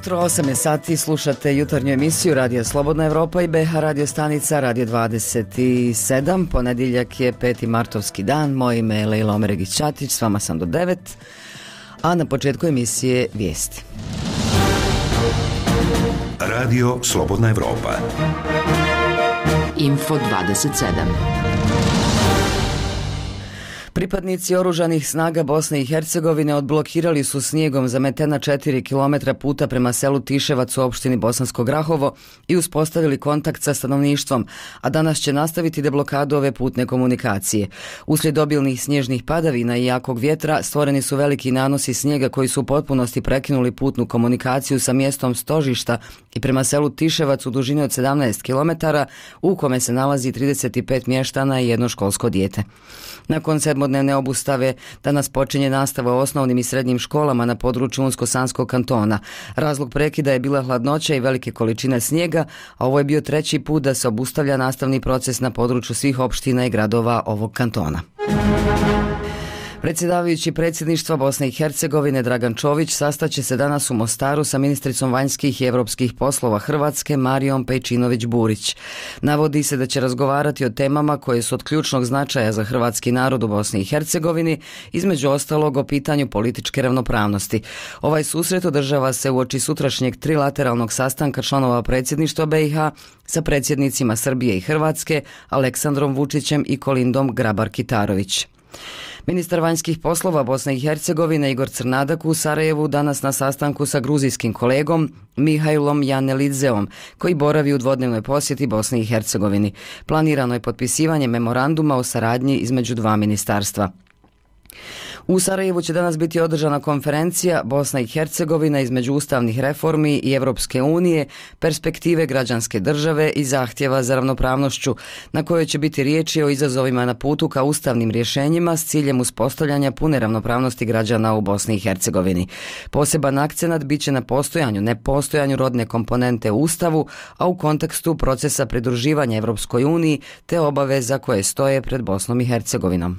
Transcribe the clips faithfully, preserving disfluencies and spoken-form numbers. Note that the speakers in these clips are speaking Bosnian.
jutro, osam je sati, slušate jutarnju emisiju Radija Slobodna Evropa i B H radio stanica Radio dvadeset sedam. Ponedjeljak je peti martovski dan, moje ime je Lejla Omeregić-Ćatić, s vama sam do devet, a na početku emisije vijesti. Radio Slobodna Evropa. Info dvadeset sedam. Pripadnici oružanih snaga Bosne i Hercegovine odblokirali su snijegom zametena četiri kilometra puta prema selu Tiševac u opštini Bosansko Grahovo i uspostavili kontakt sa stanovništvom, a danas će nastaviti deblokadu ove putne komunikacije. Uslijed obilnih snježnih padavina i jakog vjetra stvoreni su veliki nanosi snijega koji su u potpunosti prekinuli putnu komunikaciju sa mjestom stožišta i prema selu Tiševac u dužini od sedamnaest kilometara, u kome se nalazi trideset pet mještana i jedno školsko dijete. Nakon sedmodnevne obustave danas počinje nastava u osnovnim i srednjim školama na području Unsko-Sanskog kantona. Razlog prekida je bila hladnoća i velike količine snijega, a ovo je bio treći put da se obustavlja nastavni proces na području svih opština i gradova ovog kantona. Predsjedavajući predsjedništva Bosne i Hercegovine Dragan Čović sastaće se danas u Mostaru sa ministricom vanjskih i europskih poslova Hrvatske Marijom Pejčinović-Burić. Navodi se da će razgovarati o temama koje su od ključnog značaja za hrvatski narod u Bosni i Hercegovini, između ostalog o pitanju političke ravnopravnosti. Ovaj susret održava se uoči sutrašnjeg trilateralnog sastanka članova predsjedništva B i H sa predsjednicima Srbije i Hrvatske Aleksandrom Vučićem i Kolindom Grabar-Kitarović. Ministar vanjskih poslova Bosne i Hercegovine Igor Crnadak u Sarajevu danas na sastanku sa gruzijskim kolegom Mihajlom Janelidzeom, koji boravi u dvodnevnoj posjeti Bosni i Hercegovini. Planirano je potpisivanje memoranduma o saradnji između dva ministarstva. U Sarajevu će danas biti održana konferencija Bosna i Hercegovina između ustavnih reformi i Evropske unije, perspektive građanske države i zahtjeva za ravnopravnošću, na kojoj će biti riječi o izazovima na putu ka ustavnim rješenjima s ciljem uspostavljanja pune ravnopravnosti građana u Bosni i Hercegovini. Poseban akcenat bit će na postojanju, nepostojanju rodne komponente u Ustavu, a u kontekstu procesa pridruživanja Evropskoj uniji te obaveza koje stoje pred Bosnom i Hercegovinom.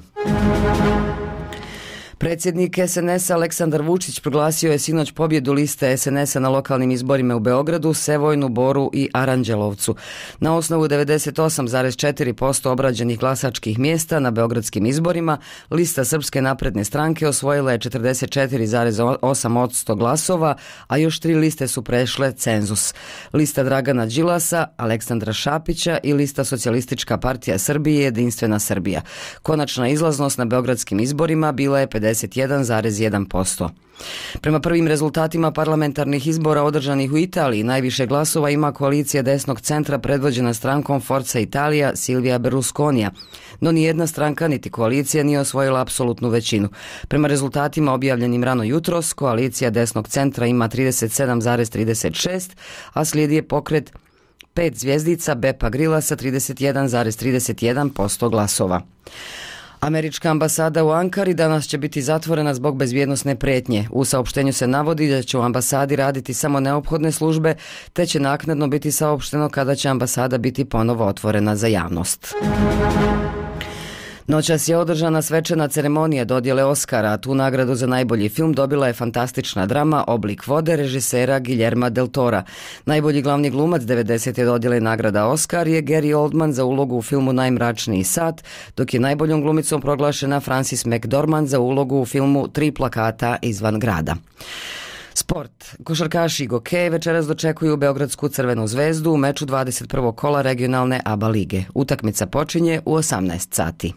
Predsjednik S N S-a Aleksandar Vučić proglasio je sinoć pobjedu liste S N S-a na lokalnim izborima u Beogradu, Sevojnu, Boru i Aranđelovcu. Na osnovu devedeset osam zarez četiri posto obrađenih glasačkih mjesta na beogradskim izborima, lista Srpske napredne stranke osvojila je četrdeset četiri zarez osam posto glasova, a još tri liste su prešle cenzus. Lista Dragana Đilasa, Aleksandra Šapića i lista Socijalistička partija Srbije Jedinstvena Srbija. Konačna izlaznost na beogradskim izborima bila je pedeset jedan zarez jedan posto. Prema prvim rezultatima parlamentarnih izbora održanih u Italiji, najviše glasova ima koalicija desnog centra predvođena strankom Forza Italia Silvija Berlusconija, no nijedna stranka niti koalicija nije osvojila apsolutnu većinu. Prema rezultatima objavljenim rano jutros, koalicija desnog centra ima trideset sedam zarez trideset šest, a slijedi je pokret pet zvjezdica Bepa Grila sa trideset jedan zarez trideset jedan posto glasova. Američka ambasada u Ankari danas će biti zatvorena zbog bezbjednosne prijetnje. U saopštenju se navodi da će u ambasadi raditi samo neophodne službe, te će naknadno biti saopšteno kada će ambasada biti ponovo otvorena za javnost. Noćas je održana svečana ceremonija dodjele Oscara, a tu nagradu za najbolji film dobila je fantastična drama Oblik vode režisera Guillerma del Tora. Najbolji glavni glumac devedesete dodjele nagrada Oscar je Gary Oldman za ulogu u filmu Najmračniji sat, dok je najboljom glumicom proglašena Frances McDormand za ulogu u filmu Tri plakata izvan grada. Sport. Košarkaši Gokeje večeras dočekuju Beogradsku Crvenu zvezdu u meču dvadeset prvog kola regionalne A B A lige. Utakmica počinje u osamnaest sati.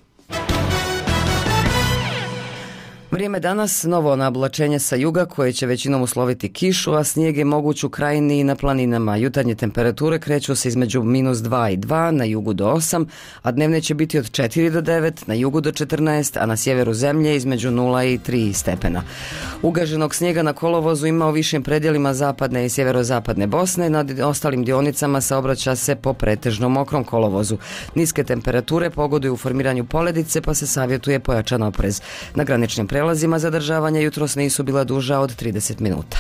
Vrijeme danas, novo naoblačenje sa juga koje će većinom usloviti kišu, a snijeg je moguć u krajini i na planinama. Jutarnje temperature kreću se između minus dva i dva, na jugu do osam, a dnevne će biti od četiri do devet, na jugu do četrnaest, a na sjeveru zemlje između nula i tri stepena. Ugaženog snijega na kolovozu ima u višim predjelima zapadne i sjeverozapadne Bosne, na ostalim dionicama saobraća se po pretežno mokrom kolovozu. Niske temperature pogoduju u formiranju poledice, pa se savjetuje pojačan oprez. Na graničnim prelazima zadržavanja jutros nisu bila duža od trideset minuta.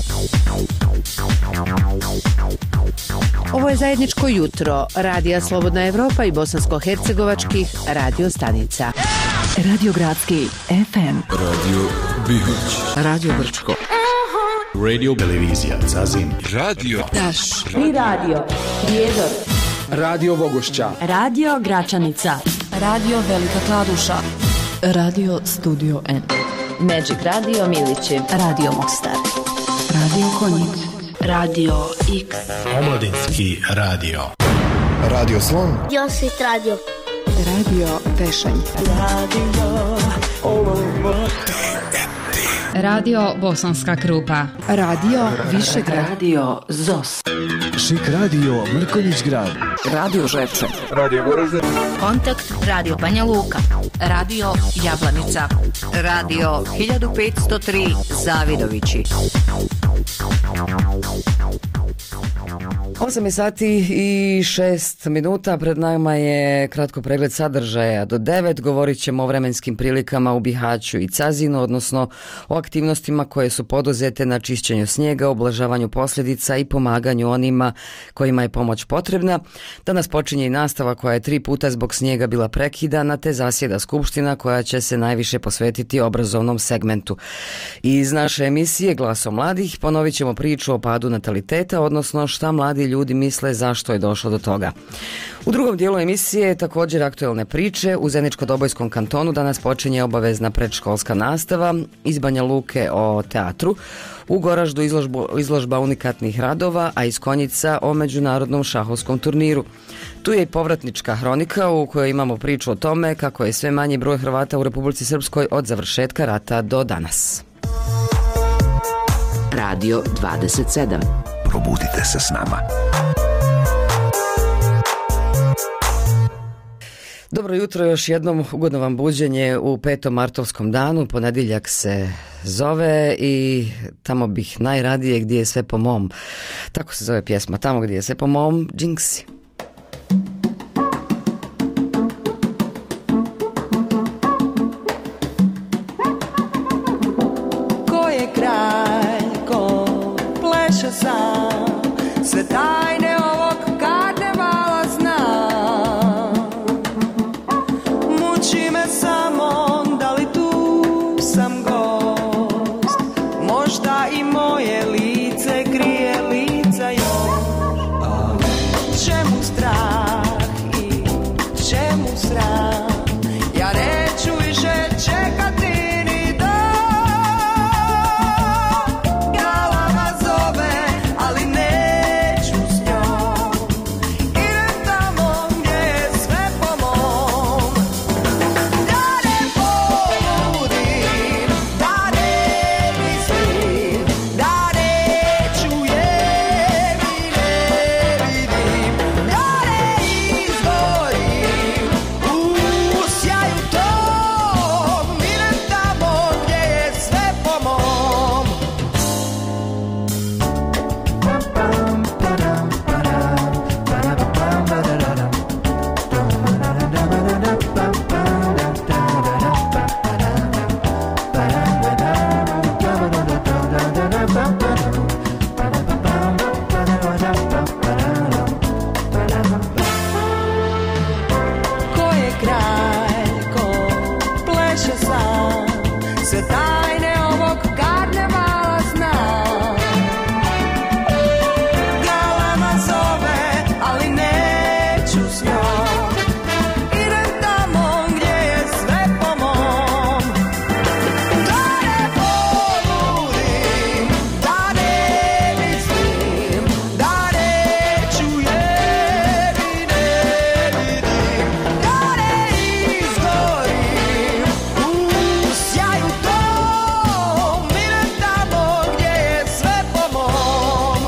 Ovo je zajedničko jutro Radija Slobodna Evropa i bosansko-hercegovačkih radio stanica. Radio Gradski F M, Radio Bihać, Radio Brčko, Radio Televizija Zazin. Radio Daš. I radio Prijedor. Radio Vogošća. Radio Gračanica. Radio Velika Kladuša. Radio Studio N. Magic Radio Milići. Radio Mostar. Radio Konjic. Radio X. Omladinski radio. Radio Slon. Josit Radio. Radio Tešanj. Radio Olomouc. Radio Bosanska Krupa. Radio Višegrad. Radio Zos. Šik Radio Mrkonjić Grad. Radio Žepče. Radio Goražde. Kontakt Radio Banja Luka. Radio Jablanica. Radio hiljadu petsto tri Zavidovići. osam je sati i šest minuta, pred nama je kratko pregled sadržaja. Do devet govorit ćemo o vremenskim prilikama u Bihaću i Cazinu, odnosno o aktivnostima koje su poduzete na čišćenju snijega, oblažavanju posljedica i pomaganju onima kojima je pomoć potrebna. Danas počinje i nastava koja je tri puta zbog snijega bila prekidana, te zasjeda skupština koja će se najviše posvetiti obrazovnom segmentu. Iz naše emisije Glaso mladih ponovit ćemo priču o padu nataliteta, odnosno šta mladi ljudi misle zašto je došlo do toga. U drugom dijelu emisije također aktuelne priče. U Zeničko-Dobojskom kantonu danas počinje obavezna predškolska nastava, iz Banja Luke o teatru, u Goraždu izložbu, izložba unikatnih radova, a iz Konjica o međunarodnom šahovskom turniru. Tu je i povratnička hronika u kojoj imamo priču o tome kako je sve manji broj Hrvata u Republici Srpskoj od završetka rata do danas. Radio dvadeset sedam. Probudite se s nama. Dobro jutro, još jednom ugodno vam buđenje u petom martovskom danu, ponedjeljak se zove i tamo bih najradije gdje je sve po mom. Tako se zove pjesma, tamo gdje je sve po mom, Jinxi. Ko je kralj, ko pleše sam, sve tajne ovog karnevala znam. Muči me samo da li tu sam gost, možda i moje lice krije lica još. Čemu strah i čemu sram, ja neću više čekati ni dan. Galama zove, ali neću s njom, idem tamo gdje je sve po mom. Da ne poludim, da ne mislim, da ne čujem i ne vidim, da ne izgorim u sjaju tom, idem tamo gdje je sve po mom. Ko je kralj, ko pleše sam, sve tajne ovog karnevala znam. Galama zove, ali neću s njom, idem tamo gdje je sve po mom. Da ne poludim, da ne mislim, da ne čujem i ne vidim, da ne izgorim u sjaju tom, idem tamo gdje je sve po mom.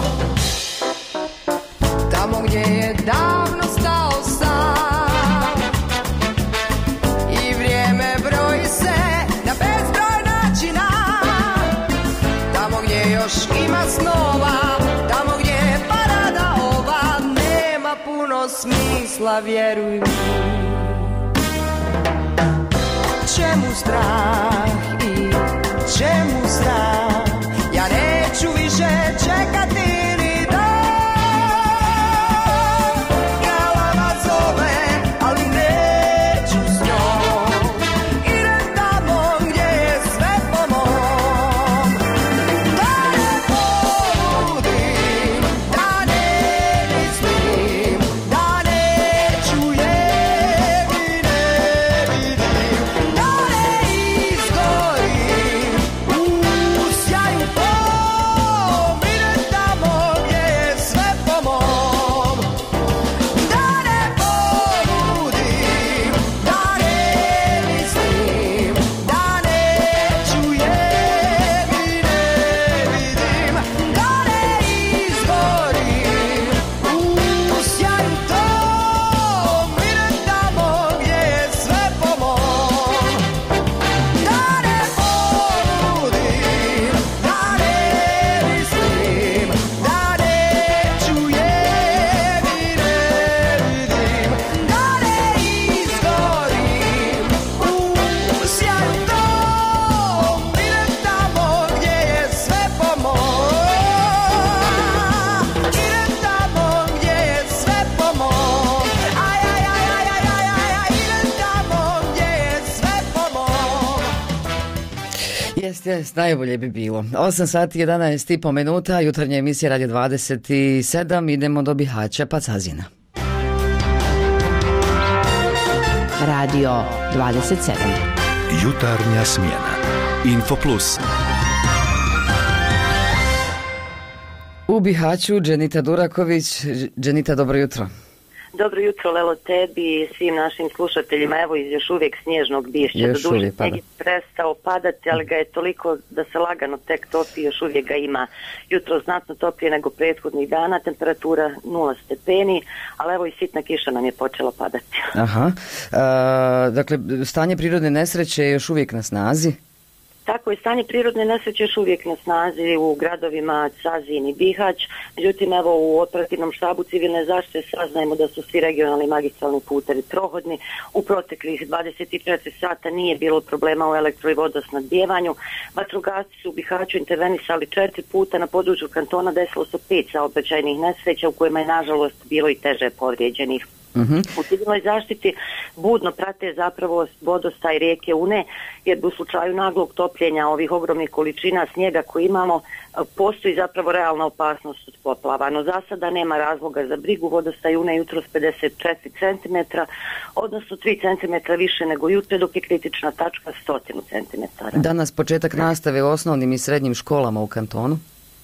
Tamo gdje je davno stao sam i vrijeme broji se na bezbroj načina. Tamo gdje još ima snova, tamo gdje je parada ova, nema puno smisla, vjeruj mi. Čemu strah i čemu sram, ja neću više čekati ni dan. Galama zove, ali neću s njom, idem tamo gdje je sve po mom. Da ne Jes, najbolje bi bilo. osam sati jedanaest i po minuta, jutarnja emisija Radio dvadeset sedam, idemo do Bihaća pa Cazina. Radio dvadeset sedam. Jutarnja smjena. Info Plus. U Bihaću Dženita Duraković. Dženita, dobro jutro. Dobro jutro, Lelo, tebi i svim našim slušateljima. Evo iz još uvijek snježnog Bišća. Još Doduše, uvijek pada. snijeg je prestao padati, ali ga je toliko da se lagano tek topi, još uvijek ga ima. Jutro znatno toplije nego prethodnih dana, temperatura nula stepeni, ali evo i sitna kiša nam je počela padati. Aha. A, dakle, stanje prirodne nesreće je još uvijek na snazi? Tako je, stanje prirodne nesreće još uvijek na snazi u gradovima Cazin i Bihać. Međutim, evo u operativnom štabu civilne zaštite saznajemo da su svi regionalni magistralni putevi prohodni. U proteklih dvadeset četiri sata nije bilo problema u elektro- i vodosnabdijevanju. Vatrogasci su u Bihaću intervenisali četiri puta, na području kantona desilo se pet saobraćajnih nesreća u kojima je nažalost bilo i teže povrijeđenih. Uh-huh. U civilnoj zaštiti budno prate zapravo vodostaj rijeke Une, jer u slučaju naglog topljenja ovih ogromnih količina snijega koje imamo, postoji zapravo realna opasnost od poplava. No za sada nema razloga za brigu. Vodostaj Une jutros pedeset četiri centimetra, odnosno tri centimetra više nego juče, dok je kritična tačka sto centimetara. Danas početak nastave u osnovnim i srednjim školama u kantonu.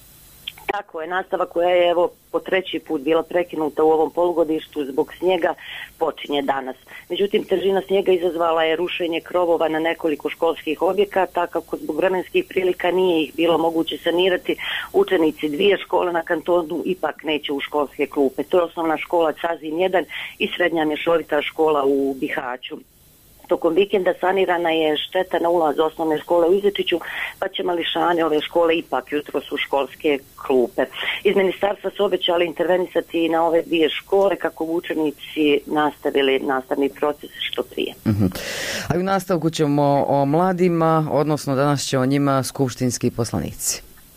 Tako je, nastava koja je evo po treći put bila prekinuta u ovom polugodištu zbog snijega počinje danas. Međutim, težina snijega izazvala je rušenje krovova na nekoliko školskih objekata, kako zbog vremenskih prilika nije ih bilo moguće sanirati. Učenici dvije škole na kantonu ipak neće u školske klupe. To je osnovna škola Cazin jedan i srednja mješovita škola u Bihaću. Tokom vikenda sanirana je šteta na ulaz osnovne škole u Izečiću, pa će mališani ove škole ipak jutros u školske klupe. Iz ministarstva su obećali intervenisati na ove dvije škole kako bi učenici nastavili nastavni proces što prije. Uh-huh. A u nastavku ćemo o mladima, odnosno danas će o njima skupštinski poslanici.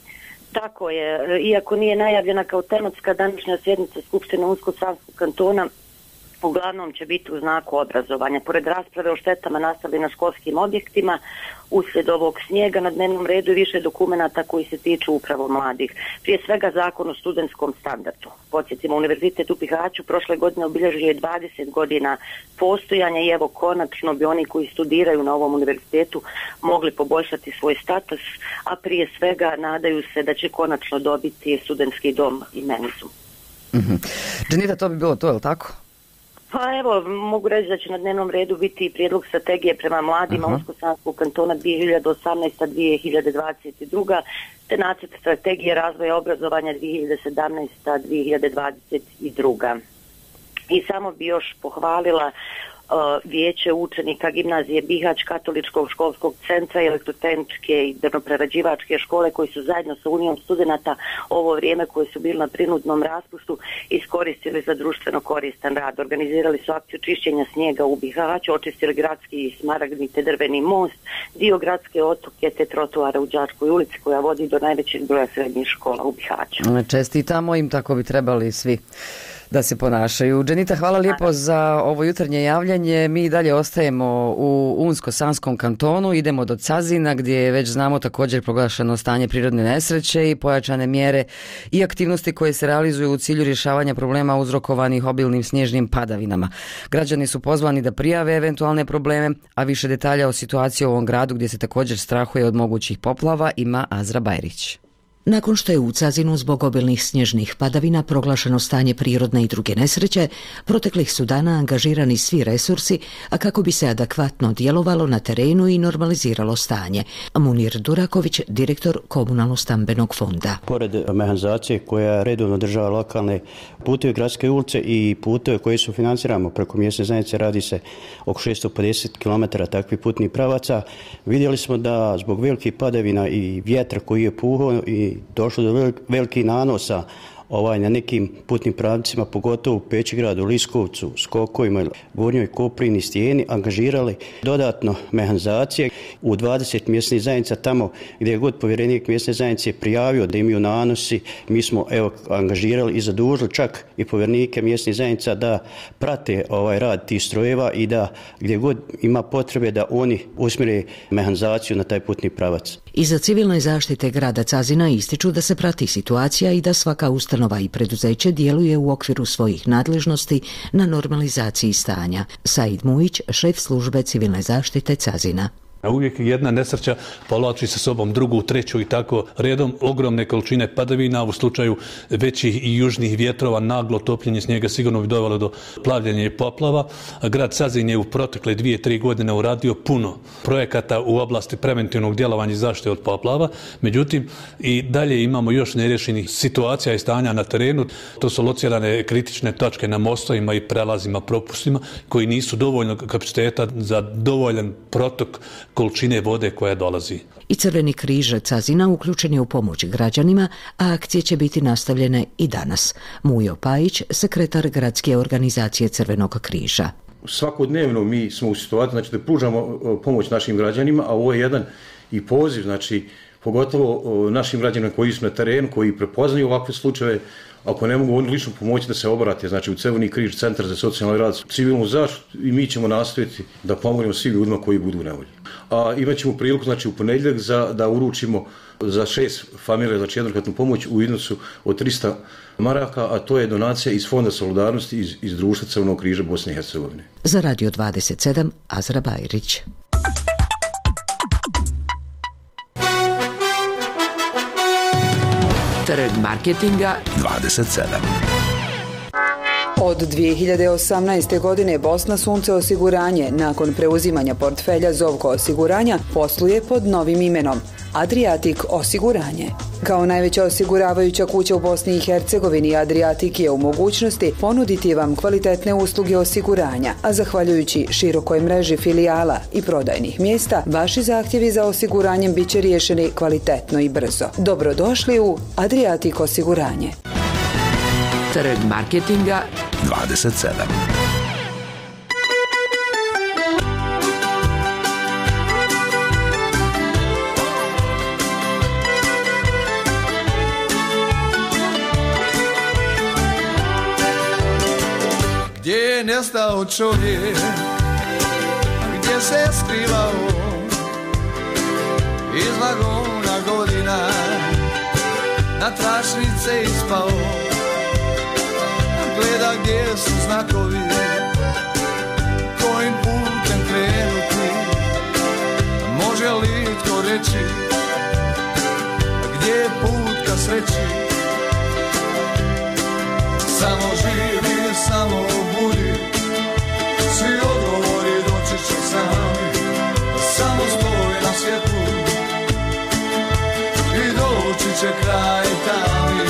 Tako je, iako nije najavljena kao tematska današnja sjednica Skupštine Unsko-Sanskog kantona, uglavnom će biti u znaku obrazovanja. Pored rasprave o štetama nastali na školskim objektima, uslijed ovog snijega na dnevnom redu i više dokumenata koji se tiču upravo mladih. Prije svega zakon o studentskom standardu. Podsjetimo, Univerzitet u Bihaću prošle godine obilježio je dvadeset godina postojanja i evo konačno bi oni koji studiraju na ovom univerzitetu mogli poboljšati svoj status, a prije svega nadaju se da će konačno dobiti studentski dom i menzu. Mm-hmm. Dženita, to bi bilo to, je li tako? Pa evo, mogu reći da će na dnevnom redu biti prijedlog strategije prema mladima Unsko-Sanskog kantona dvije hiljade osamnaesta do dvije hiljade dvadeset druga te nacrt strategije razvoja obrazovanja dvije hiljade sedamnaesta do dvije hiljade dvadeset druga. I samo bi još pohvalila uh, vijeće učenika gimnazije Bihać, Katoličkog školskog centra i elektrotehničke i drvoprerađivačke škole koji su zajedno sa Unijom studenata ovo vrijeme koje su bili na prinudnom raspustu iskoristili za društveno koristan rad. Organizirali su akciju čišćenja snijega u Bihaću, očistili gradski smaragdni te drveni most, dio gradske otoke te trotoare u Đačkoj ulici koja vodi do najvećeg broja srednjih škola u Bihaću. Čestitamo im, tako bi trebali svi da se ponašaju. Dženita, hvala lijepo za ovo jutarnje javljanje. Mi dalje ostajemo u Unsko-Sanskom kantonu, idemo do Cazina gdje je već znamo također proglašeno stanje prirodne nesreće i pojačane mjere i aktivnosti koje se realizuju u cilju rješavanja problema uzrokovanih obilnim snježnim padavinama. Građani su pozvani da prijave eventualne probleme, a više detalja o situaciji u ovom gradu gdje se također strahuje od mogućih poplava ima Azra Bajrić. Nakon što je u Cazinu zbog obilnih snježnih padavina proglašeno stanje prirodne i druge nesreće, proteklih su dana angažirani svi resursi, a kako bi se adekvatno djelovalo na terenu i normaliziralo stanje. Munir Duraković, direktor Komunalno-stambenog fonda. Pored mehanizacije koja redovno održava lokalne puteve, gradske ulice i puteve koje su financiramo preko mjesne zajednice, radi se oko šesto pedeset kilometara takvih putnih pravaca, vidjeli smo da zbog velikih padavina i vjetra koji je puhao i došlo do velikih nanosa ovaj, na nekim putnim pravcima, pogotovo u Pećigradu, Liskovcu, Skokovima, Gornjoj Koprini, Stijeni, angažirali dodatno mehanizacije u dvadeset mjesnih zajednica. Tamo gdje je god povjerenik mjesne zajednice prijavio da imaju nanosi, mi smo evo, angažirali i zadužili čak i povjerenike mjesnih zajednica da prate ovaj rad tih strojeva i da gdje god ima potrebe da oni usmjere mehanizaciju na taj putni pravac. Iza civilne zaštite grada Cazina ističu da se prati situacija i da svaka ustanova i preduzeće djeluje u okviru svojih nadležnosti na normalizaciji stanja. Said Mujić, šef službe civilne zaštite Cazina. Uvijek jedna nesreća povlači sa sobom drugu, treću i tako redom. Ogromne količine padavina u slučaju većih i južnih vjetrova, naglo topljenje snijega sigurno bi dovelo do plavljenja i poplava. Grad Cazin je u protekle dvije, tri godine uradio puno projekata u oblasti preventivnog djelovanja i zaštite od poplava. Međutim, i dalje imamo još neriješenih situacija i stanja na terenu. To su locirane kritične točke na mostovima i prelazima, propustima koji nisu dovoljno kapaciteta za dovoljan protok količine vode koja dolazi. I Crveni križ Cazina uključen je u pomoć građanima, a akcije će biti nastavljene i danas. Mujo Pajić, sekretar gradske organizacije Crvenog križa. Svakodnevno mi smo u situaciji znači, da pružamo pomoć našim građanima, a ovo je jedan i poziv, znači pogotovo našim građanima koji su na terenu, koji prepoznaju ovakve slučajeve, ako ne mogu oni lično pomoći da se obrate, znači u Crveni križ, Centar za socijalni rad, civilnu zaštitu i mi ćemo nastaviti da pomognemo svim ljudima koji budu u nevolji. A imat ćemo priliku, znači u ponedjeljak za, da uručimo za šest familija, znači jednokratnu pomoć u iznosu od trista maraka, a to je donacija iz Fonda solidarnosti iz, iz Društva Crvenog križa Bosne i Hercegovine. Za Radio dvadeset sedam, Azra Bajrić. Trg marketinga dvadeset sedam. Od dvije hiljade osamnaeste. godine Bosna Sunce osiguranje nakon preuzimanja portfelja Zovko osiguranja posluje pod novim imenom Adriatic osiguranje. Kao najveća osiguravajuća kuća u Bosni i Hercegovini, Adriatic je u mogućnosti ponuditi vam kvalitetne usluge osiguranja, a zahvaljujući širokoj mreži filijala i prodajnih mjesta, vaši zahtjevi za osiguranjem bit će riješeni kvalitetno i brzo. Dobrodošli u Adriatic osiguranje. Trg marketinga dvadeset sedam. Gdje je nestao čovjek, gdje se skrivao, iz vagona godina, na tračnice ispao, gleda gdje su znakovi, kojim putem krenuti, može li tko reći, gdje je put ka sreći, samo živi, samo budi, svi odgovori doći će sami, samo stoj na svijetu i doći će kraj tami.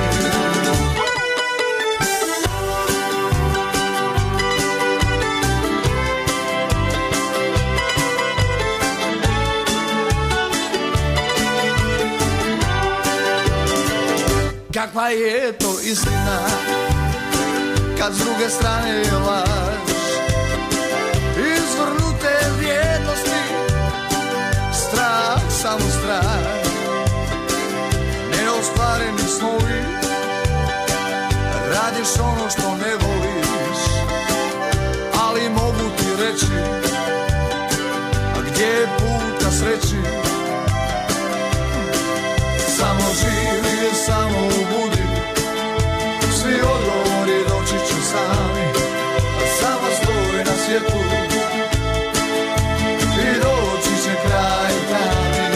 Kakva je to istina, kad s druge strane je laž, izvrnute vrijednosti, strah, samo strah, neostvareni snovi, radiš ono što ne voliš, ali mogu ti reći, a gdje je put ka sreći, samo živi, samo budi, svi odgovori doći će sami, a samo stoj na svijetu i doći će kraj tami.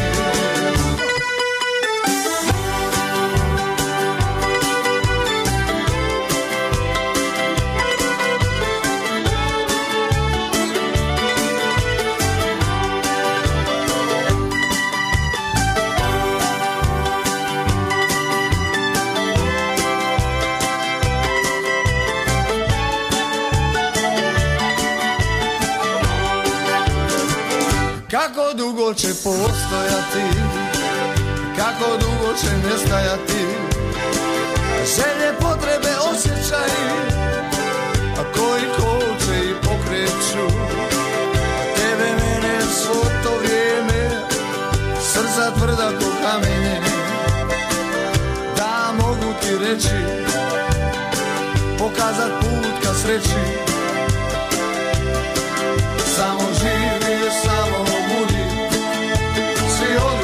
Kako dugo će postojati, kako dugo će nestajati, želje, potrebe, osjećaji, a koji koče i pokreću, tebe, mene, svo to vrijeme, srca tvrda ko kamenje, da mogu ti reći, pokazat put ka sreći, samo živi, samo budi, svi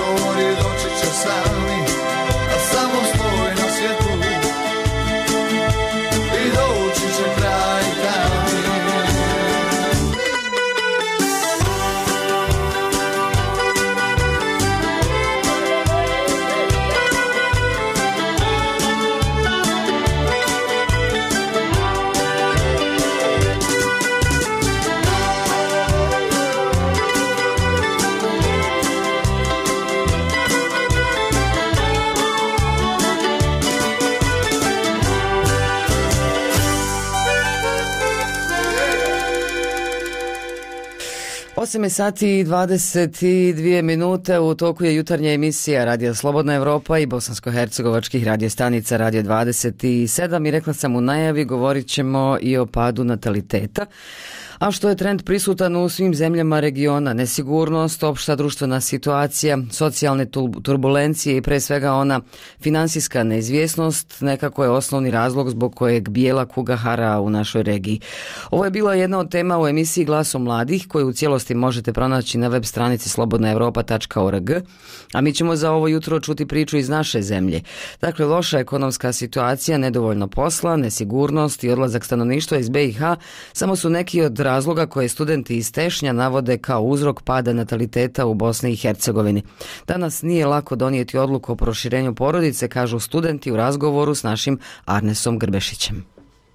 osam sati i dvadeset dvije minute, u toku je jutarnja emisija Radija Slobodna Evropa i bosansko-hercegovačkih radiostanica Radio dvadeset sedam i rekla sam u najavi, govorit ćemo i o padu nataliteta. A što je trend prisutan u svim zemljama regiona, nesigurnost, opšta društvena situacija, socijalne turbulencije i pre svega ona finansijska neizvjesnost nekako je osnovni razlog zbog kojeg bijela kuga hara u našoj regiji. Ovo je bila jedna od tema u emisiji Glaso mladih koju u cijelosti možete pronaći na web stranici slobodna europa tačka org, a mi ćemo za ovo jutro čuti priču iz naše zemlje. Dakle, loša ekonomska situacija, nedovoljno posla, nesigurnost i odlazak stanovništva iz be i ha samo su neki od razloga koje studenti iz Tešnja navode kao uzrok pada nataliteta u Bosni i Hercegovini. Danas nije lako donijeti odluku o proširenju porodice, kažu studenti u razgovoru s našim Arnesom Grbešićem.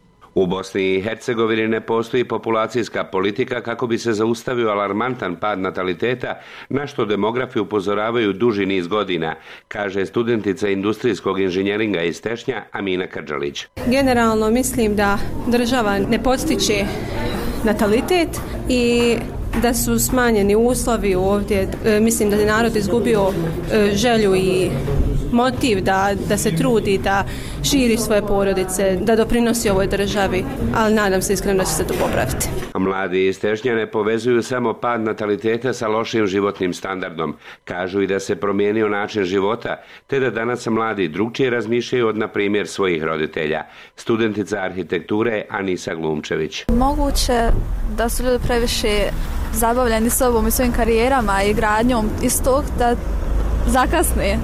U Bosni i Hercegovini ne postoji populacijska politika kako bi se zaustavio alarmantan pad nataliteta, na što demografi upozoravaju duži niz godina, kaže studentica industrijskog inženjeringa iz Tešnja Amina Krdžalić. Generalno mislim da država ne podstiče natalitet i da su smanjeni uslovi ovdje. E, mislim da je narod izgubio e, želju i motiv da, da se trudi, da širi svoje porodice, da doprinosi ovoj državi, ali nadam se iskreno da će se to popraviti. Mladi iz Tešnja ne povezuju samo pad nataliteta sa lošim životnim standardom. Kažu i da se promijenio način života, te da danas mladi drugčije razmišljaju od, na primjer, svojih roditelja. Studentica arhitekture Anisa Glumčević. Moguće da su ljudi previše zabavljeni sobom i svojim karijerama i gradnjom iz tog da zakasne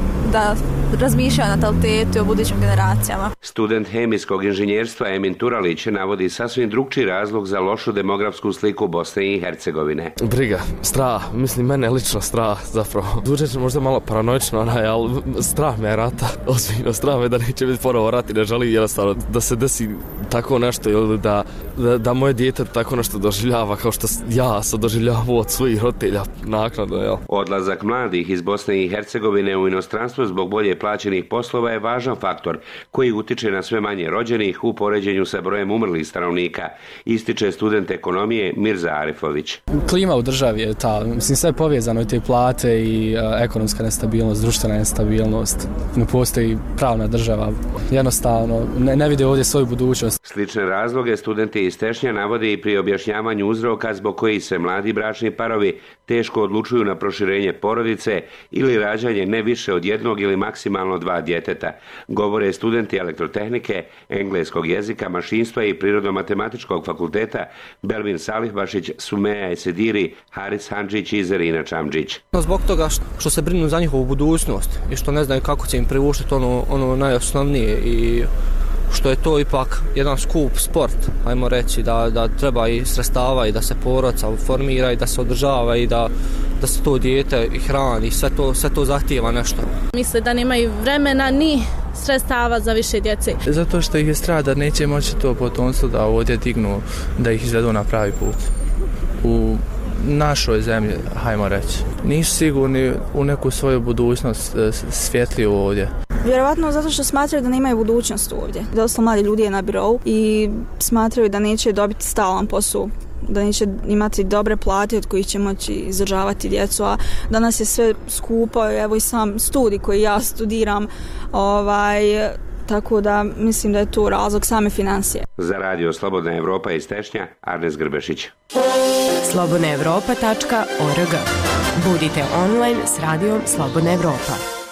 da razmišljaju o natalitetu i o budućim generacijama. Student hemijskog inženjerstva Emin Turalić navodi sasvim drugčiji razlog za lošu demografsku sliku Bosne i Hercegovine. Briga, strah, mislim mene lično strah zapravo. Zvučat će možda malo paranoično, onaj, ali strah me je rata. Ozbiljno, strah me da neće biti ponovo rat i ne želim jednostavno da se desi tako nešto ili da, da, da moje dijete tako nešto doživljava kao što ja sam doživljavao od svojih roditelja naknadno. Jel? Odlazak mladih iz Bosne i Hercegovine u inostranstvo zbog bolje plaćenih poslova je važan faktor koji utiče na sve manje rođenih u poređenju sa brojem umrlih stanovnika, ističe student ekonomije Mirza Arifović. Klima u državi je ta, mislim, sve je povezano i te plate i a, ekonomska nestabilnost, društvena nestabilnost. Ne postoji pravna država, jednostavno ne, ne vide ovdje svoju budućnost. Slične razloge studenti iz Tešnja navode i pri objašnjavanju uzroka zbog kojih se mladi bračni parovi teško odlučuju na proširenje porodice ili rađanje ne više od jednog ili maksimalno dva djeteta. Govore studenti elektrotehnike, engleskog jezika, mašinstva i prirodno-matematičkog fakulteta Belvin Salihbašić, Sumeja Esediri, Haris Handžić i Zerina Čamđić. Zbog toga što se brinu za njihovu budućnost i što ne znaju kako će im privuštiti ono, ono najosnovnije i što je to ipak jedan skup sport, ajmo reći, da, da treba i sredstava i da se porodica formira i da se održava i da, da se to dijete i hrani, sve to, sve to zahtijeva nešto. Misle da nemaju vremena ni sredstava za više djece. Zato što ih je strah da neće moći to potomstvo da ovdje dignu, da ih izvedu na pravi put. U našoj zemlji, hajmo reći. Nisu sigurni u neku svoju budućnost svjetliju ovdje. Vjerovatno zato što smatraju da nemaju budućnost ovdje. Dosta mladi ljudi je na birou i smatraju da neće dobiti stalan posao, da neće imati dobre plate od kojih će moći izdržavati djecu, a danas je sve skupo, evo i sam studij koji ja studiram, ovaj, tako da mislim da je to razlog same financije. Za radio Slobodna Evropa iz Tešnja, Arnes Grbešić. slobodna europa tačka org. Budite online s radijom Slobodna Evropa.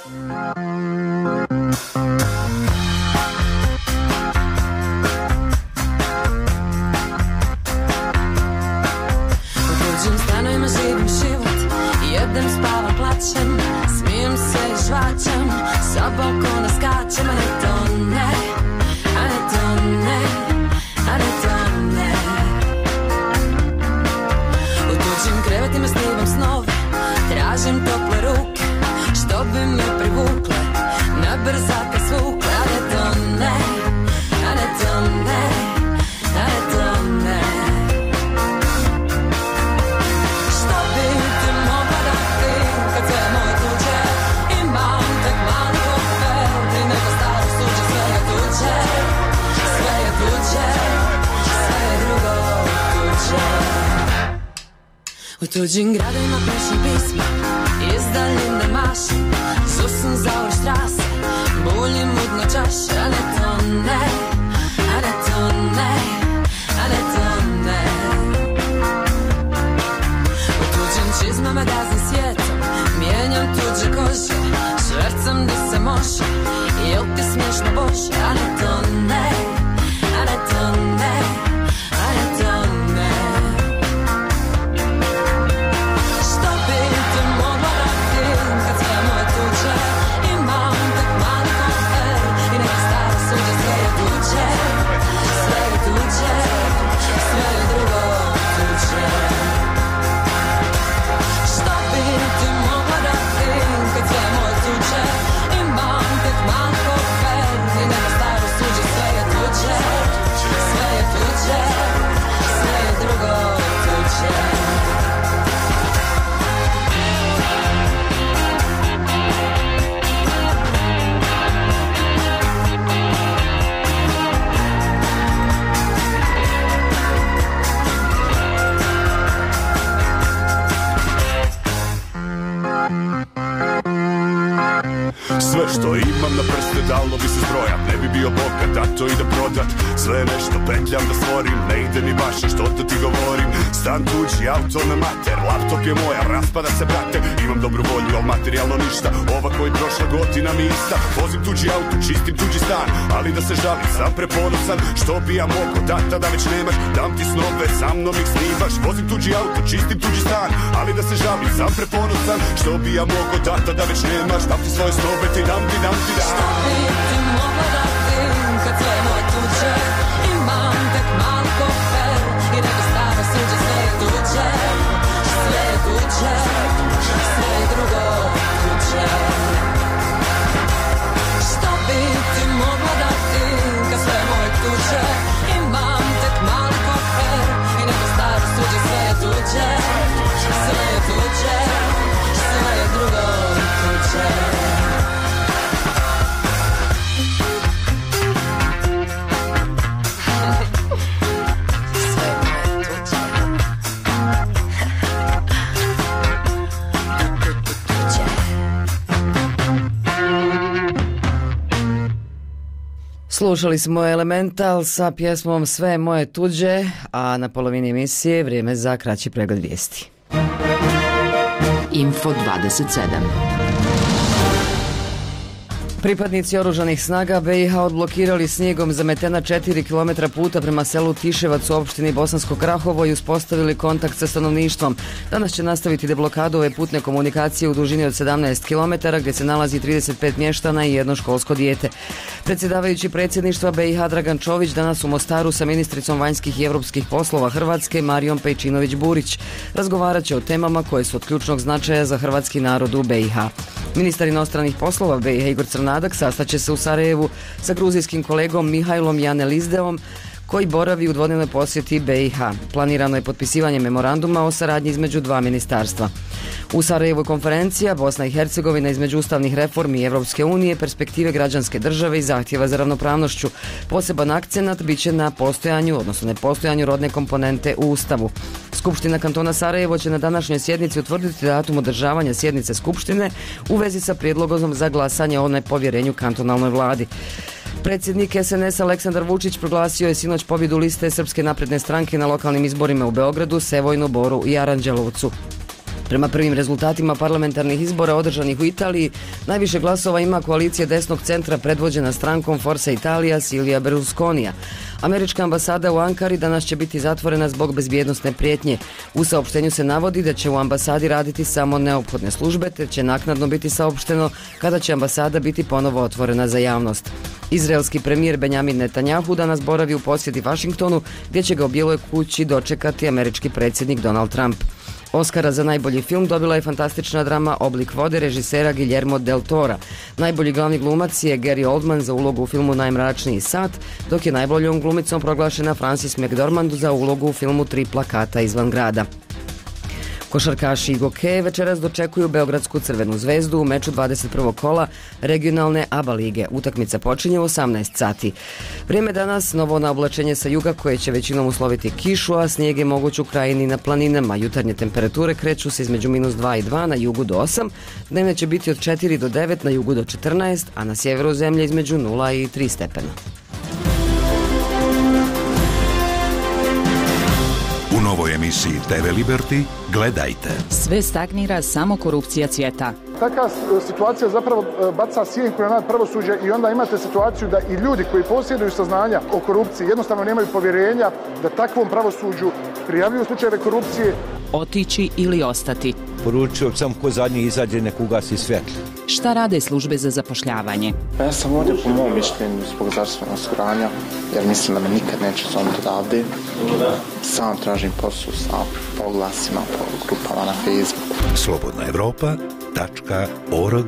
Jedem, spavam, plaćem, smijem se i žvaćem, sa balkona skačem, a ne to ne, a ne to ne, a ne to ne. U tuđim krevetima snivam snove, tražim tople ruke, što bi me privukle, na brzaka svukle, a ne to ne, a ne to ne, a ne to ne. Kad sve moje tuđe imam tek mali hotel i neka stalo U tuđim gradima pišem pisma, iz daljine mašem, susam za ove štrase, buljim mudno čaše, a ne to ne, a ne to ne, a ne to ne. U tuđim čizmama gazim svijetom, mijenjam tuđe kože, švercam di se može, jel ti smiješno Bože, a ne to ne, a ne to ne, a ne to ne. Što bi ti mogla dati kad sve moje tuđe, imam tek mali kofer i neka stara suđe, sve je tuđe, sve je tuđe, sve je drugo tuđe. Što bi ti mogla dati kad sve moje tuđe, imam tek mali kofer i neka stara suđe, sve je tuđe, sve je tuđe, sve je drugo tuđe. Sve što imam na prste dalo bi se zbrojat, ne bi bio bogat, a to i da prodat. Sve nešto petljam da stvorim, ne ide mi baš što to ti govorim. Stan tuđi, auto na mater, laptop je moja, raspada se brate. Imam dobru volju, al materijalno ništa, ova koji prošla godina mi ista. Vozim tuđi auto, čistim tuđi stan, ali da se žalim, sam preponosan. Što bi ja mogo, tata da već nemaš, dam ti snove, sa mnom ih snimaš. Vozim tuđi auto, čistim tuđi stan, ali da se žalim, sam preponosan. Što bi ja mogo, tata da već nemaš, dam ti svoje snove, ti dam ti dam ti dam. Što bi ti mogla dati kad sve moje tuđe, imam tek mali kofer i neka stara suđe, sve je tuđe, sve je tuđe, sve je drugo tuđe. Što bi ti mogla dati kad sve moje tuđe, imam tek mali kofer i neka stara suđe, sve je tuđe, sve je tuđe, sve je drugo tuđe. Slušali smo Elemental sa pjesmom Sve moje tuđe, a na polovini emisije vrijeme za kraći pregled vijesti. Info dvadeset sedam. Pripadnici oružanih snaga B i H odblokirali snijegom zametena četiri kilometra puta prema selu Tiševac u opštini Bosansko Krahovo i uspostavili kontakt sa stanovništvom. Danas će nastaviti deblokadu ove putne komunikacije u dužini od sedamnaest kilometara gdje se nalazi trideset pet mještana i jedno školsko dijete. Predsjedavajući predsjedništva B i H Dragan Čović danas u Mostaru sa ministricom vanjskih i europskih poslova Hrvatske Marijom Pejčinović-Burić razgovarat će o temama koje su od ključnog značaja za hrvatski narod u B i H. Ministar inostranih poslova B i H Igor Crnadak sastaće se u Sarajevu sa gruzijskim kolegom Mihajlom Janelizdeom koji boravi u dvodnevnoj posjeti B i H. Planirano je potpisivanje memoranduma o saradnji između dva ministarstva. U Sarajevu je konferencija Bosna i Hercegovina između ustavnih reformi i Evropske unije, perspektive građanske države i zahtjeva za ravnopravnošću. Poseban akcenat bit će na postojanju, odnosno nepostojanju rodne komponente u Ustavu. Skupština kantona Sarajevo će na današnjoj sjednici utvrditi datum održavanja sjednice Skupštine u vezi sa prijedlogom za glasanje o nepovjerenju kantonalnoj vladi. Predsjednik S N S Aleksandar Vučić proglasio je sinoć pobjedu liste Srpske napredne stranke na lokalnim izborima u Beogradu, Sevojnu, Boru i Aranđelovcu. Prema prvim rezultatima parlamentarnih izbora održanih u Italiji, najviše glasova ima koalicija desnog centra predvođena strankom Forza Italia Silvija Berlusconija. Američka ambasada u Ankari danas će biti zatvorena zbog bezbjednosne prijetnje. U saopštenju se navodi da će u ambasadi raditi samo neophodne službe, te će naknadno biti saopšteno kada će ambasada biti ponovo otvorena za javnost. Izraelski premijer Benjamin Netanjahu danas boravi u posjeti Vašingtonu, gdje će ga u Bijeloj kući dočekati američki predsjednik Donald Trump. Oskara za najbolji film dobila je fantastična drama Oblik vode režisera Guillermo del Tora. Najbolji glavni glumac je Gary Oldman za ulogu u filmu Najmračniji sat, dok je najboljom glumicom proglašena Frances McDormand za ulogu u filmu Tri plakata izvan grada. Košarkaši i gokeje večeras dočekuju Beogradsku Crvenu zvezdu u meču dvadeset prvog kola regionalne A B A lige. Utakmica počinje u osamnaest sati. Vrijeme danas, novo naoblačenje sa juga koje će većinom usloviti kišu, a snijeg je moguć u krajini na planinama. Jutarnje temperature kreću se između minus dva i dva, na jugu do osam, dnevne će biti od četiri do devet, na jugu do četrnaest, a na sjeveru zemlje između nula i tri stepena. U novoj emisiji T V Liberty gledajte. Sve stagnira, samo korupcija cvjeta. Takva situacija zapravo baca sjenku na pravosuđe i onda imate situaciju da i ljudi koji posjeduju saznanja o korupciji jednostavno nemaju povjerenja da takvom pravosuđu prijavljuju slučajeve korupcije. Otići ili ostati. Poručio sam ko zadnji izađe nek ugasi svjetlo. Šta rade službe za zapošljavanje? Ja sam ovdje po mom mišljenju zbog zdravstvenog osiguranja, jer mislim da me nikad neće zoniti odavde. Sam tražim posao sa oglasima po grupama na Facebooku. Slobodna Evropa tačka org.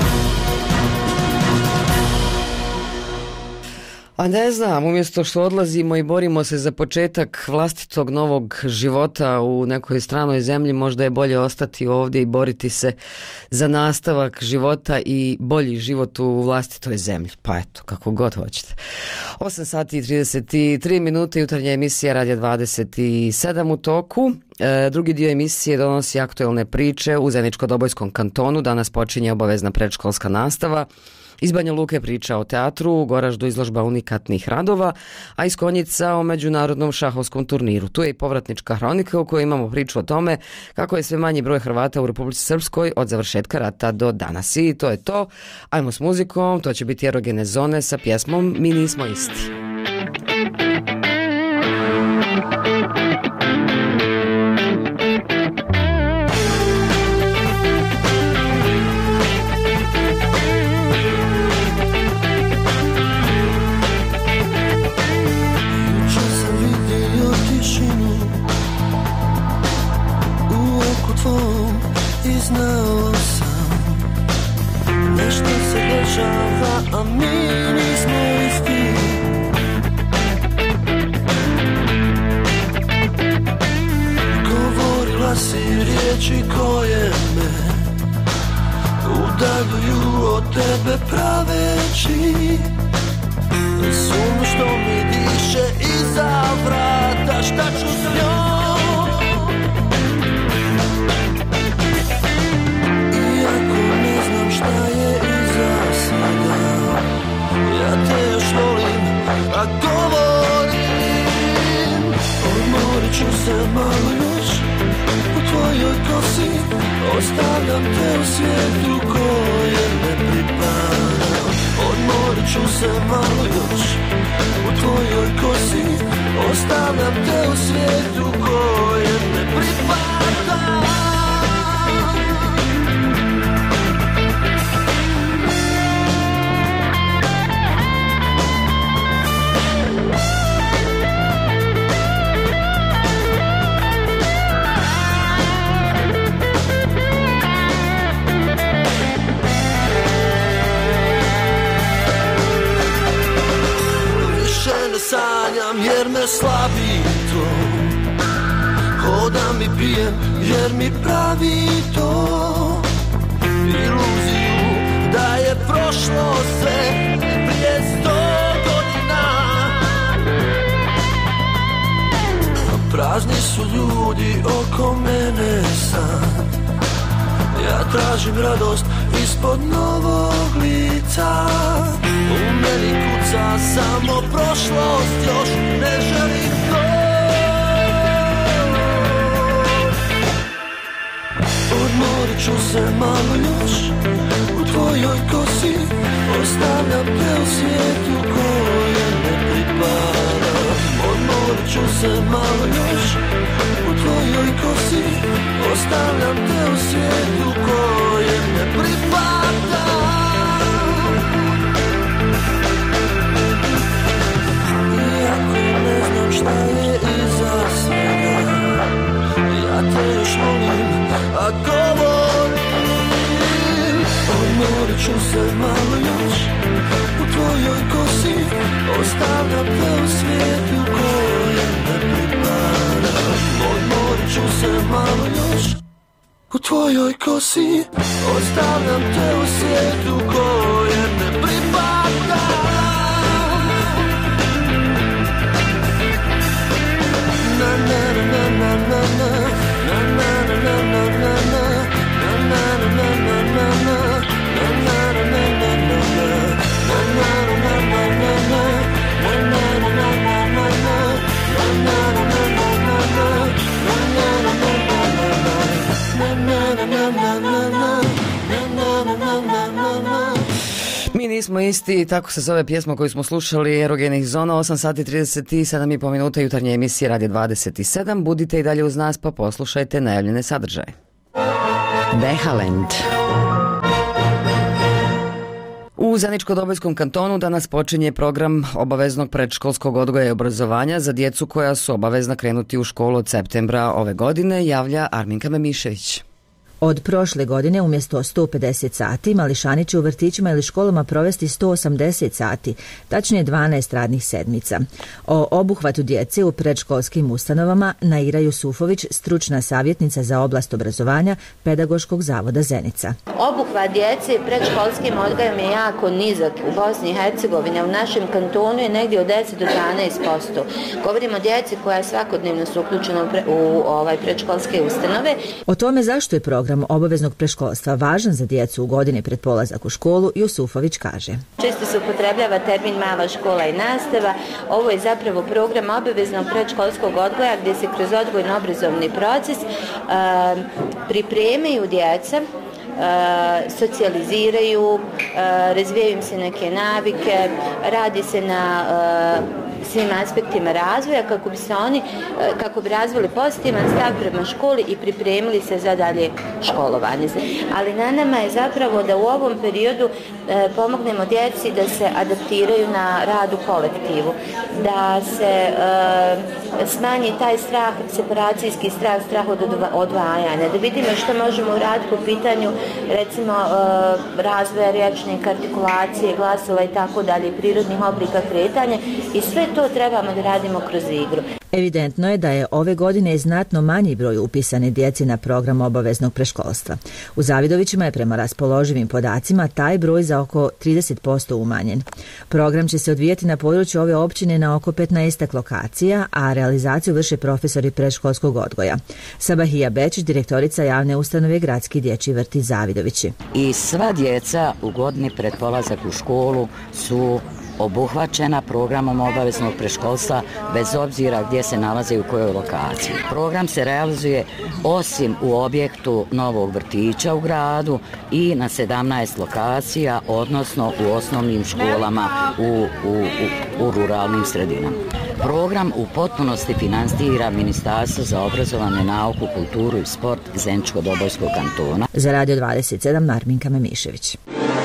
A ne znam, umjesto što odlazimo i borimo se za početak vlastitog novog života u nekoj stranoj zemlji, možda je bolje ostati ovdje i boriti se za nastavak života i bolji život u vlastitoj zemlji. Pa eto, kako god hoćete. osam sati i trideset tri minute, jutarnja emisija Radija dvadeset sedam u toku. E, drugi dio emisije donosi aktuelne priče u Zeničko-Dobojskom kantonu. Danas počinje obavezna predškolska nastava. Iz Banja Luke priča o teatru, u Goraždu izložba unikatnih radova, a iz Konjica o međunarodnom šahovskom turniru. Tu je i povratnička hronika u kojoj imamo priču o tome kako je sve manji broj Hrvata u Republici Srpskoj od završetka rata do danas. I to je to. Ajmo s muzikom, to će biti Erogene zone sa pjesmom Mi nismo isti. Znao sam, nešto se dešava, a mi nismo isti. Govorila si riječi koje me udaljuju od tebe praveći sumnju što mi diše iza vrata, šta ću s njom? Šta je iza svega, ja te još volim, a govorim. Odmorit ću se malo još u tvojoj kosi, ostavljam te u svijetu koje ne pripada. Odmorit ću se malo još u tvojoj kosi, ostavljam te u svijetu koje ne pripada. Sanjam jer me slabi to, hodam i pijem jer mi pravi to iluziju da je prošlo sve prije sto godina. Prazni su ljudi oko mene sad, ja tražim radost ispod novog lica. U meni kuca samo prošlost, još ne želim to. Odmorit ću se malo još u tvojoj kosi, ostavljam te u svijetu koje ne pripada. Odmorit ću se malo još u tvojoj kosi, ostavljam te u svijetu koje ne pripada. Šta je iza svega, ja te još volim, a govorim. Odmorit ću se malo još u tvojoj kosi, ostavljam te u svijetu koje ne pripada. Odmorit ću se malo još u tvojoj kosi. Ostavljam te u svijetu kojem ne pripada. Na na na na na na na na na na na na na na na na. Mi nismo isti, tako se zove pjesma koju smo slušali, Erogenih zona, osam sati trideset sedam i pol minuta jutarnje emisije Radi dvadeset sedam. Budite i dalje uz nas pa poslušajte najavljene sadržaje. Behalend. U Zeničko-Dobojskom kantonu danas počinje program obaveznog predškolskog odgoja i obrazovanja za djecu koja su obavezna krenuti u školu od septembra ove godine, javlja Arminka Memišević. Od prošle godine umjesto sto pedeset sati mališani će u vrtićima ili školama provesti sto osamdeset sati, tačnije dvanaest radnih sedmica. O obuhvatu djece u predškolskim ustanovama Naira Jusufović, stručna savjetnica za oblast obrazovanja Pedagoškog zavoda Zenica. Obuhvat djece predškolskim odgojem je jako nizak u Bosni i Hercegovini, u našem kantonu je negdje od deset do dvanaest posto. Govorimo o djeci koja svakodnevno su uključena u, u ovaj predškolske ustanove. O tome zašto je program obaveznog predškolstva važan za djecu u godini pred polazak u školu, Jusufović kaže. Često se upotrebljava termin mala škola i nastava. Ovo je zapravo program obaveznog predškolskog odgoja gdje se kroz odgojno-obrazovni proces uh, pripremaju djeca, Uh, socijaliziraju, uh, razvijaju im se neke navike, radi se na uh, svim aspektima razvoja kako bi se oni, uh, kako bi razvili pozitivan stav prema školi i pripremili se za dalje školovanje. Ali na nama je zapravo da u ovom periodu uh, pomognemo djeci da se adaptiraju na rad u kolektivu, da se uh, smanji taj strah, separacijski strah, strah od odvajanja, da vidimo što možemo uraditi po pitanju recimo razvoja rječnika, artikulacije, glasova i tako dalje, prirodnih oblika kretanja i sve to trebamo da radimo kroz igru. Evidentno je da je ove godine znatno manji broj upisane djeci na program obaveznog predškolstva. U Zavidovićima je prema raspoloživim podacima taj broj za oko trideset posto umanjen. Program će se odvijati na području ove općine na oko petnaest lokacija, a realizaciju vrše profesori predškolskog odgoja. Sabahija Bečić, direktorica javne ustanove Gradski dječji vrtić Zavidovići. I sva djeca u godini pred polazak u školu su obuhvaćena programom obaveznog predškolstva bez obzira gdje se nalaze i u kojoj lokaciji. Program se realizuje osim u objektu novog vrtića u gradu i na sedamnaest lokacija, odnosno u osnovnim školama u, u, u, u ruralnim sredinama. Program u potpunosti finansira Ministarstvo za obrazovanje, nauku, kulturu i sport Zeničko-Dobojskog kantona. Za Radio dvadeset sedam Arminka Memišević.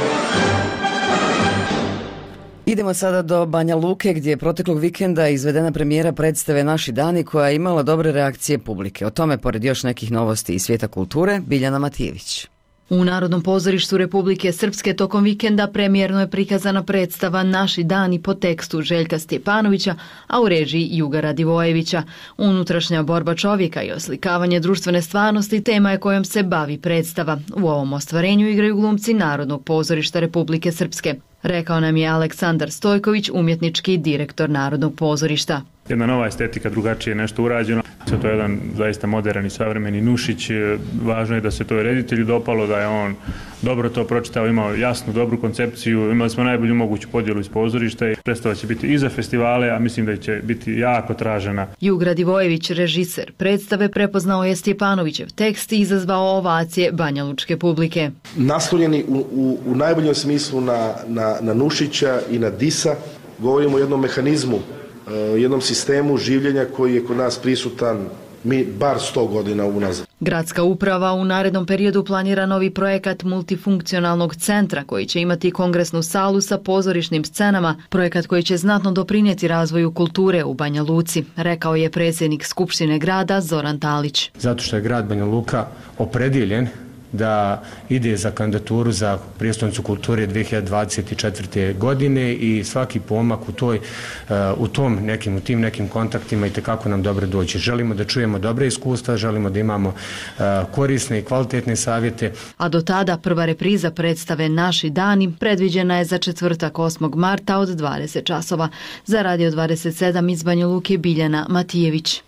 Idemo sada do Banja Luke gdje je proteklog vikenda izvedena premijera predstave Naši dani koja je imala dobre reakcije publike. O tome, pored još nekih novosti iz svijeta kulture, Biljana Matijević. U Narodnom pozorištu Republike Srpske tokom vikenda premijerno je prikazana predstava Naši dani po tekstu Željka Stjepanovića, a u režiji Juga Radivojevića. Unutrašnja borba čovjeka i oslikavanje društvene stvarnosti tema je kojom se bavi predstava. U ovom ostvarenju igraju glumci Narodnog pozorišta Republike Srpske. Rekao nam je Aleksandar Stojković, umjetnički direktor Narodnog pozorišta. Jedna nova estetika, drugačije nešto urađeno. To je jedan zaista modern i savremeni Nušić. Važno je da se to je reditelju dopalo, da je on dobro to pročitao, imao jasnu, dobru koncepciju. Imali smo najbolju moguću podjelu iz pozorišta i predstava će biti i za festivale, a mislim da će biti jako tražena. Jug Radivojević, režiser predstave, prepoznao je Stjepanovićev tekst i izazvao ovacije banjalučke publike. Naslonjeni u, u, u najboljem smislu na, na, na Nušića i na Disa, govorimo o jednom mehanizmu, jednom sistemu življenja koji je kod nas prisutan mi bar sto godina unazad. Gradska uprava u narednom periodu planira novi projekat multifunkcionalnog centra koji će imati kongresnu salu sa pozorišnim scenama, projekat koji će znatno doprinijeti razvoju kulture u Banja Luci, rekao je predsjednik Skupštine grada Zoran Talić. Zato što je grad Banja Luka opredjeljen da ide za kandidaturu za prijestolnicu kulture dvije hiljade dvadeset četvrte. godine i svaki pomak u toj u tom nekim u tim nekim kontaktima i tekako nam dobro doći. Želimo da čujemo dobre iskustva, želimo da imamo korisne i kvalitetne savjete. A do tada prva repriza predstave Naši dani predviđena je za četvrtak osmog marta od dvadeset časova. Za Radio dvadeset sedam iz Banja Luke Biljana Matijević.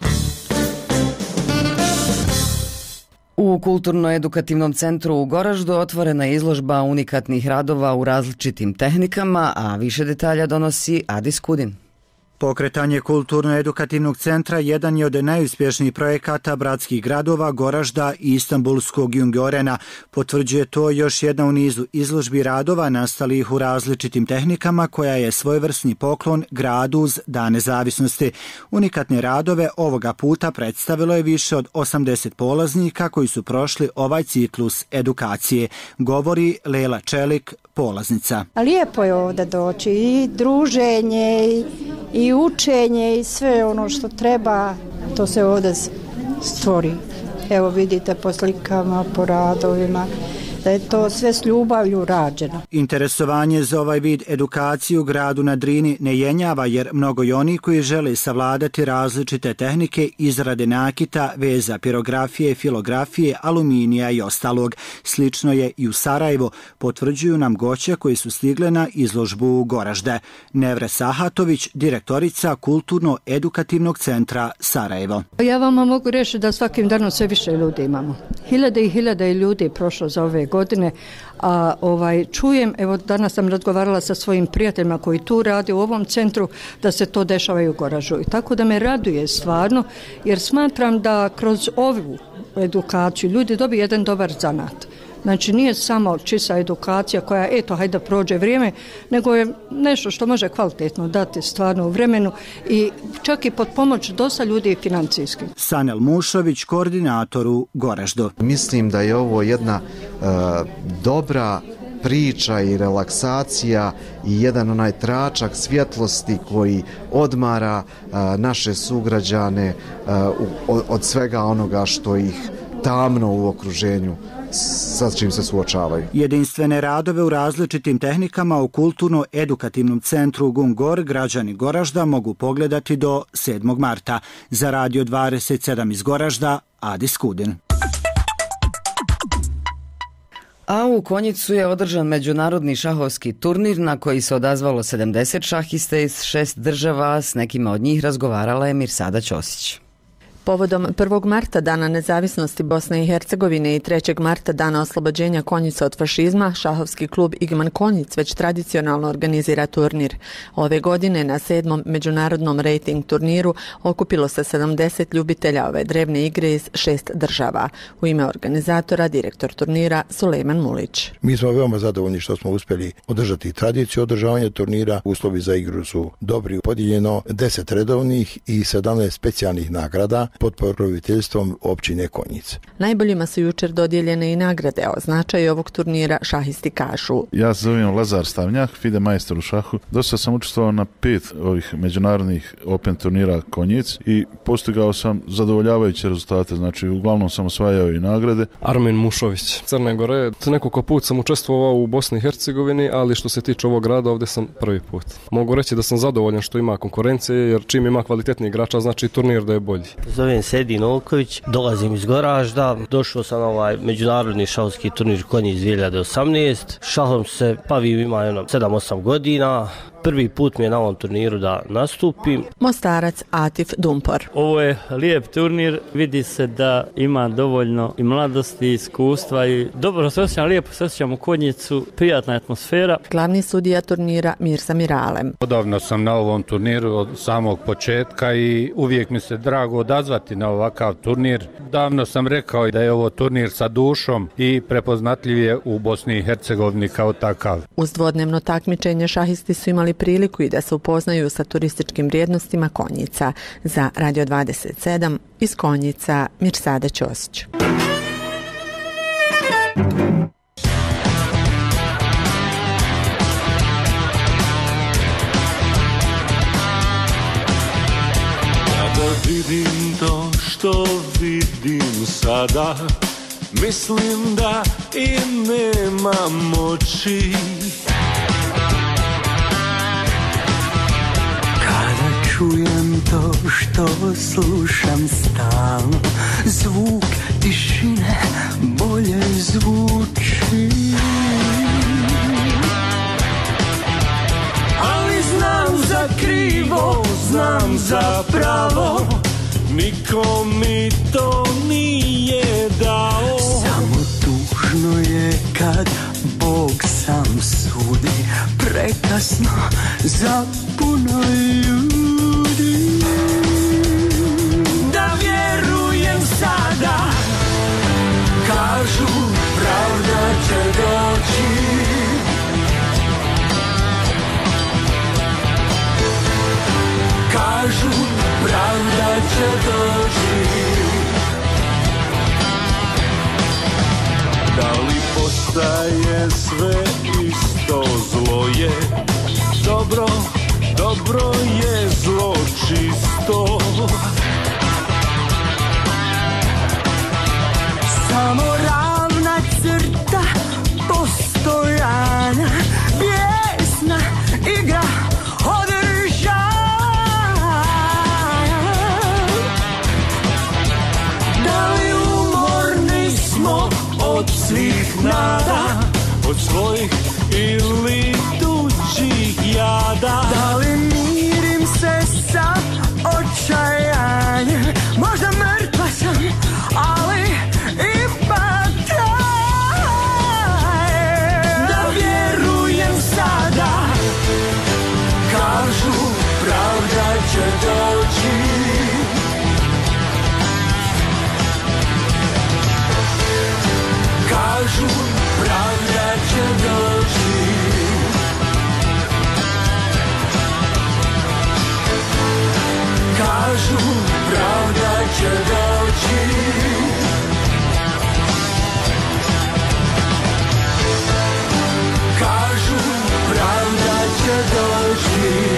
U Kulturno-edukativnom centru u Goraždu otvorena je izložba unikatnih radova u različitim tehnikama, a više detalja donosi Adis Kudin. Pokretanje Kulturno-edukativnog centra jedan je od najuspješnijih projekata bratskih gradova Goražda i Istanbulskog Jungorena. Potvrđuje to još jedna u nizu izložbi radova nastalih u različitim tehnikama koja je svojevrsni poklon gradu uz Dan nezavisnosti. Unikatne radove ovoga puta predstavilo je više od osamdeset polaznika koji su prošli ovaj ciklus edukacije, govori Lela Čelik, polaznica. Lijepo je ovdje doći i druženje i, i učenje i sve ono što treba, to se ovdje stvori. Evo vidite po slikama, po radovima, da je to sve s ljubavlju rađeno. Interesovanje za ovaj vid edukacije u gradu na Drini ne jenjava jer mnogo i oni koji žele savladati različite tehnike izrade nakita, veza, pirografije, filografije, aluminija i ostalog. Slično je i u Sarajevo, potvrđuju nam goće koji su stigle na izložbu u Goražde. Nevre Sahatović, direktorica Kulturno-edukativnog centra Sarajevo. Ja vama mogu reći da svakim danom sve više ljudi imamo. Hiljade i hiljade ljudi je prošlo za ove godine, a ovaj čujem, evo danas sam razgovarala sa svojim prijateljima koji tu rade u ovom centru, da se to dešava i u Goraždu. I tako da me raduje stvarno, jer smatram da kroz ovu edukaciju ljudi dobiju jedan dobar zanat. Znači nije samo čista edukacija koja, eto, hajde da prođe vrijeme, nego je nešto što može kvalitetno dati stvarno u vremenu i čak i pod pomoć dosta ljudi financijski. Sanel Mušović, koordinator u Goraždu. Mislim da je ovo jedna uh, dobra priča i relaksacija i jedan onaj tračak svjetlosti koji odmara uh, naše sugrađane uh, od, od svega onoga što ih tamno u okruženju sa čim se suočavaju. Jedinstvene radove u različitim tehnikama u Kulturno-edukativnom centru Gungor građani Goražda mogu pogledati do sedmog marta. Za Radio dvadeset sedam iz Goražda, Adis Kudin. A u Konjicu je održan međunarodni šahovski turnir na koji se odazvalo sedamdeset šahista iz šest država, s nekima od njih razgovarala je Mirsada Ćosić. Povodom prvog marta Dana nezavisnosti Bosne i Hercegovine i trećeg marta Dana oslobođenja Konjica od fašizma, šahovski klub Igman Konjic već tradicionalno organizira turnir. Ove godine na sedmom međunarodnom rating turniru okupilo se sedamdeset ljubitelja ove drevne igre iz šest država. U ime organizatora, direktor turnira Sulejman Mulić. Mi smo veoma zadovoljni što smo uspjeli održati tradiciju održavanja turnira. Uslovi za igru su dobri, podijeljeno deset redovnih i sedamnaest specijalnih nagrada pod pokroviteljstvom općine Konjic. Najboljima su jučer dodijeljene i nagrade, o značaju ovog turnira šahisti kažu. Ja se zovem Lazar Stavnjak, FIDE majstor u šahu. Dosta sam učestvovao na pet ovih međunarodnih Open turnira Konjic i postigao sam zadovoljavajuće rezultate, znači uglavnom sam osvajao i nagrade. Armin Mušović, Crne Gore. Nekoliko put sam učestvovao u Bosni i Hercegovini, ali što se tiče ovog grada ovdje sam prvi put. Mogu reći da sam zadovoljan što ima konkurencije, jer čim ima kvalitetnih igrača, znači turnir da je bolji. Zovem se Edin Olković, dolazim iz Goražda, došao sam na ovaj međunarodni šahovski turnir Konjic dvije hiljade osamnaeste. Šahom se bavim ima sedam osam godina. Prvi put mi je na ovom turniru da nastupim. Mostarac Atif Dumpor. Ovo je lijep turnir, vidi se da ima dovoljno i mladosti, i iskustva i dobro se osjećam, lijepo se osjećam u Konjicu, prijatna atmosfera. Glavni sudija turnira Mirsa Miralem. Odavno sam na ovom turniru od samog početka i uvijek mi se drago odazvati na ovakav turnir. Davno sam rekao da je ovo turnir sa dušom i prepoznatljiv je u Bosni i Hercegovini kao takav. Uz dvodnevno takmičenje šahisti su imali priliku i da se upoznaju sa turističkim vrijednostima Konjica. Za Radio dvadeset sedam iz Konjica, Mirsada Ćosić. Kada vidim to što vidim sada, mislim da i nema moći. Kada čujem to što slušam stalno, zvuk tišine bolje zvuči. Ali znam za krivo, znam za pravo, niko mi to nije dao. Samo tužno je kad Bog sam sudi, prekasno za puno ljudi. Da vjerujem sada, kažu pravda će doći. Kažu pravda će doći. Da li postaje sve isto, zlo je dobro, dobro je zlo čisto. Samo ravna crta postojanja, bijesna igra održanja. Da li umorni smo od svih nada, od svojih ili tuđih jada? Da li mirim se sa očajanjem, možda mrtva sam, ali ipak trajem. Da vjerujem sada, kažu pravda će doći. Kažu pravda će doći. Kažu pravda će doći. Kažu pravda će doći.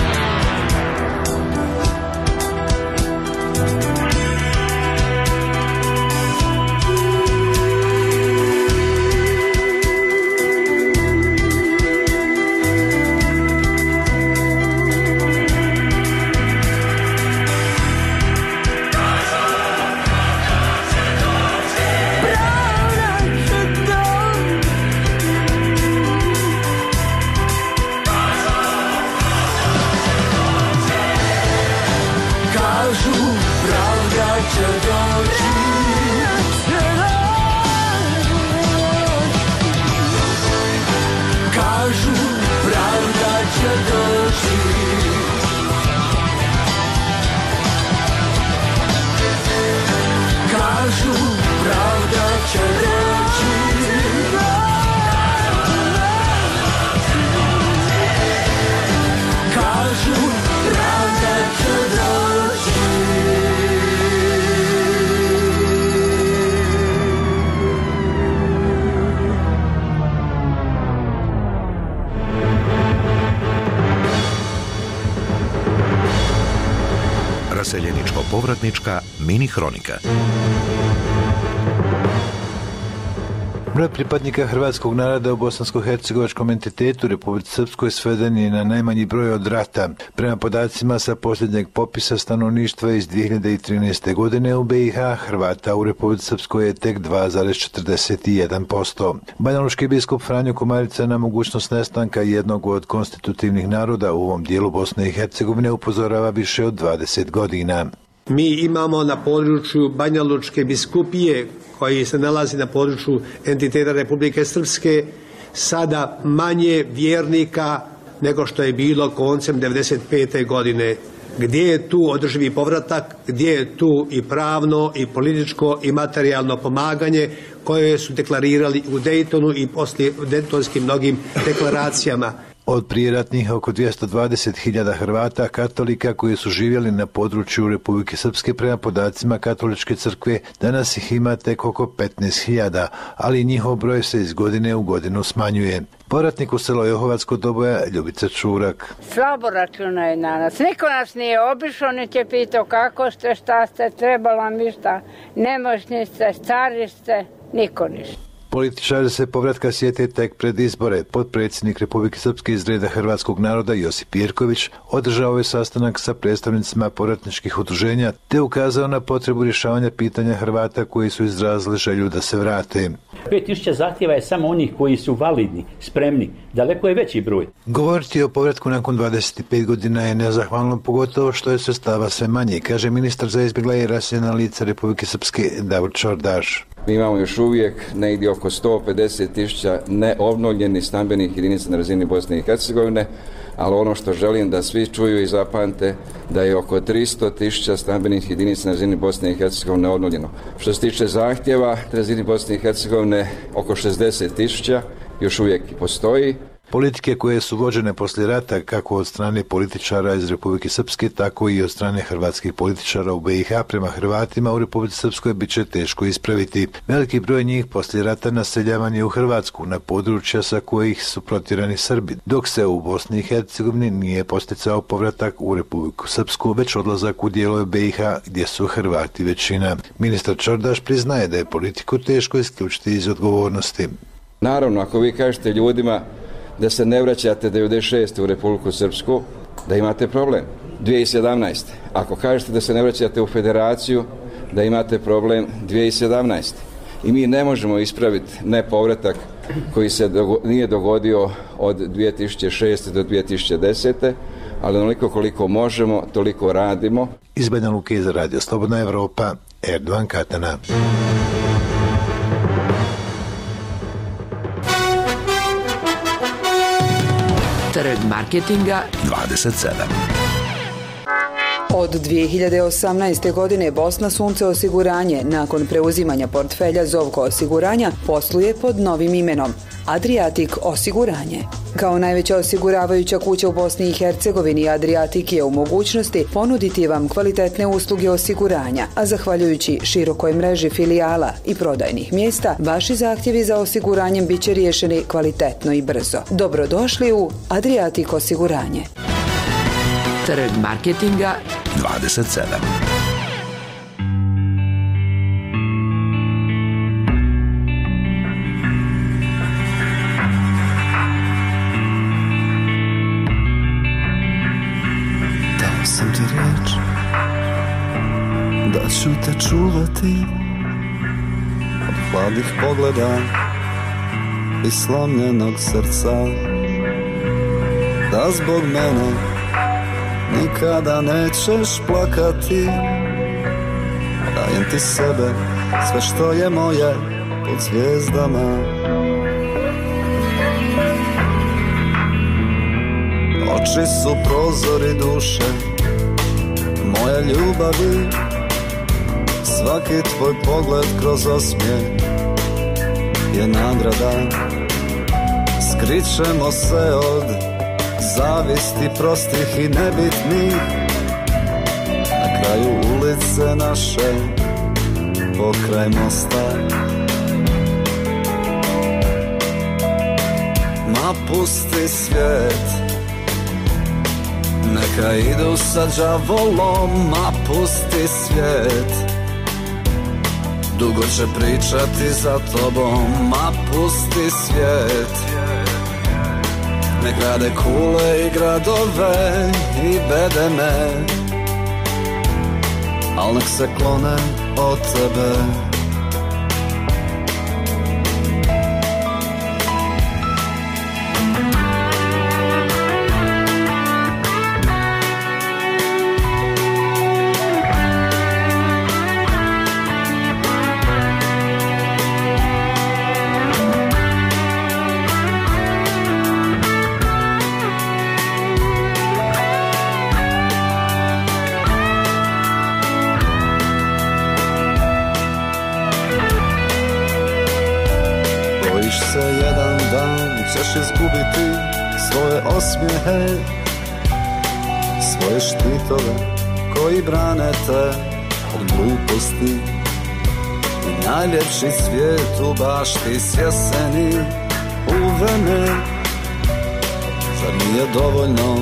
Raseljeničko-povratnička mini hronika. Broj pripadnika hrvatskog naroda u bosansko-hercegovačkom entitetu Republici Srpskoj sveden je na najmanji broj od rata. Prema podacima sa posljednjeg popisa stanovništva iz dvije hiljade trinaeste. godine u B i H Hrvata u Republici Srpskoj je tek dva zarez četrdeset jedan posto. Banjalučki biskup Franjo Komarica na mogućnost nestanka jednog od konstitutivnih naroda u ovom dijelu Bosne i Hercegovine upozorava više od dvadeset godina. Mi imamo na području Banjalučke biskupije, koji se nalazi na području entiteta Republike Srpske, sada manje vjernika nego što je bilo koncem devedeset pete. godine. Gdje je tu održivi povratak, gdje je tu i pravno, i političko, i materijalno pomaganje koje su deklarirali u Dejtonu i poslije u dejtonskim mnogim deklaracijama. Od prijeratnih oko dvjesto dvadeset hiljada Hrvata katolika koji su živjeli na području Republike Srpske prema podacima Katoličke crkve, danas ih ima tek oko petnaest hiljada, ali njihov broj se iz godine u godinu smanjuje. Povratnik u selo Johovac Doboja, Ljubica Čurak. Slabo računaju na nas. Niko nas nije obišao, niti je pitao kako ste, šta ste, trebalo mi šta, nemoćni ste, stari ste, niko ništa. Političari se povratka sjete tek pred izbore. Potpredsjednik Republike Srpske iz reda hrvatskog naroda Josip Jerković održao je sastanak sa predstavnicima povratničkih udruženja te ukazao na potrebu rješavanja pitanja Hrvata koji su izrazili želju da se vrate. pet tisuća zahtjeva je samo onih koji su validni, spremni. Daleko je veći broj. Govoriti o povratku nakon dvadeset pet godina je nezahvalno, pogotovo što je sredstava sve manje, kaže ministar za izbjegla i raseljena lica Republike Srpske Davor Čordaš. Mi imamo još uvijek negdje oko sto pedeset tisuća neobnovljenih stambenih jedinica na razini Bosne i Hercegovine, ali ono što želim da svi čuju i zapamte da je oko tristo tisuća stambenih jedinica na razini Bosne i Hercegovine obnovljeno. Što se tiče zahtjeva na razini Bosne i Hercegovine, oko šezdeset tisuća još uvijek postoji. Politike koje su vođene poslije rata, kako od strane političara iz Republike Srpske, tako i od strane hrvatskih političara u be i ha prema Hrvatima u Republici Srpskoj, bit će teško ispraviti. Veliki broj njih poslije rata naseljavan je u Hrvatsku, na područja sa kojih su protjerani Srbi, dok se u Bosni i Hercegovini nije posticao povratak u Republiku Srpsku, već odlazak u dijelove be i ha gdje su Hrvati većina. Ministar Čordaš priznaje da je politiku teško isključiti iz odgovornosti. Naravno, ako vi kažete ljudima da se ne vraćate devedeset šeste u Republiku Srpsku, da imate problem. dvije tisuće sedamnaeste. Ako kažete da se ne vraćate u Federaciju, da imate problem dvije tisuće sedamnaeste. I mi ne možemo ispraviti nepovratak koji se dogo- nije dogodio od dvije tisuće šeste do dvije tisuće desete, ali onoliko koliko možemo, toliko radimo. Iz Banja Luke za Radio Slobodna Evropa, Erdovan Katana. Trg marketinga dvadeset sedam. Od dvije hiljade osamnaeste. godine Bosna Sunce osiguranje nakon preuzimanja portfelja Zovko osiguranja posluje pod novim imenom Adriatic osiguranje. Kao najveća osiguravajuća kuća u Bosni i Hercegovini, Adriatic je u mogućnosti ponuditi vam kvalitetne usluge osiguranja, a zahvaljujući širokoj mreži filijala i prodajnih mjesta, vaši zahtjevi za osiguranjem bit će riješeni kvalitetno i brzo. Dobrodošli u Adriatic osiguranje. Trg marketinga dvadeset sedam. Dao sam ti riječ da ću te čuvati od hladnih pogleda i slomljenog srca, da zbog mene nikada nećeš plakati. Dajem ti sebe, sve što je moje, pod zvijezdama. Oči su prozori duše moje ljubavi, svaki tvoj pogled kroz osmijeh je nagrada. Skrit ćemo se od zavisti prostih i nebitnih, na kraju ulice naše, pokraj mosta. Ma pusti svijet, neka idu sa đavolom. Ma pusti svijet, dugo će pričati za tobom. Ma pusti svijet, nek grade kule i gradove i bedeme, al nek se klone od tebe. Ćeš izgubiti svoje osmijehe, svoje štitove koji brane te od gluposti. I najljepši svijet u bašti s jeseni uvene. Zar nije dovoljno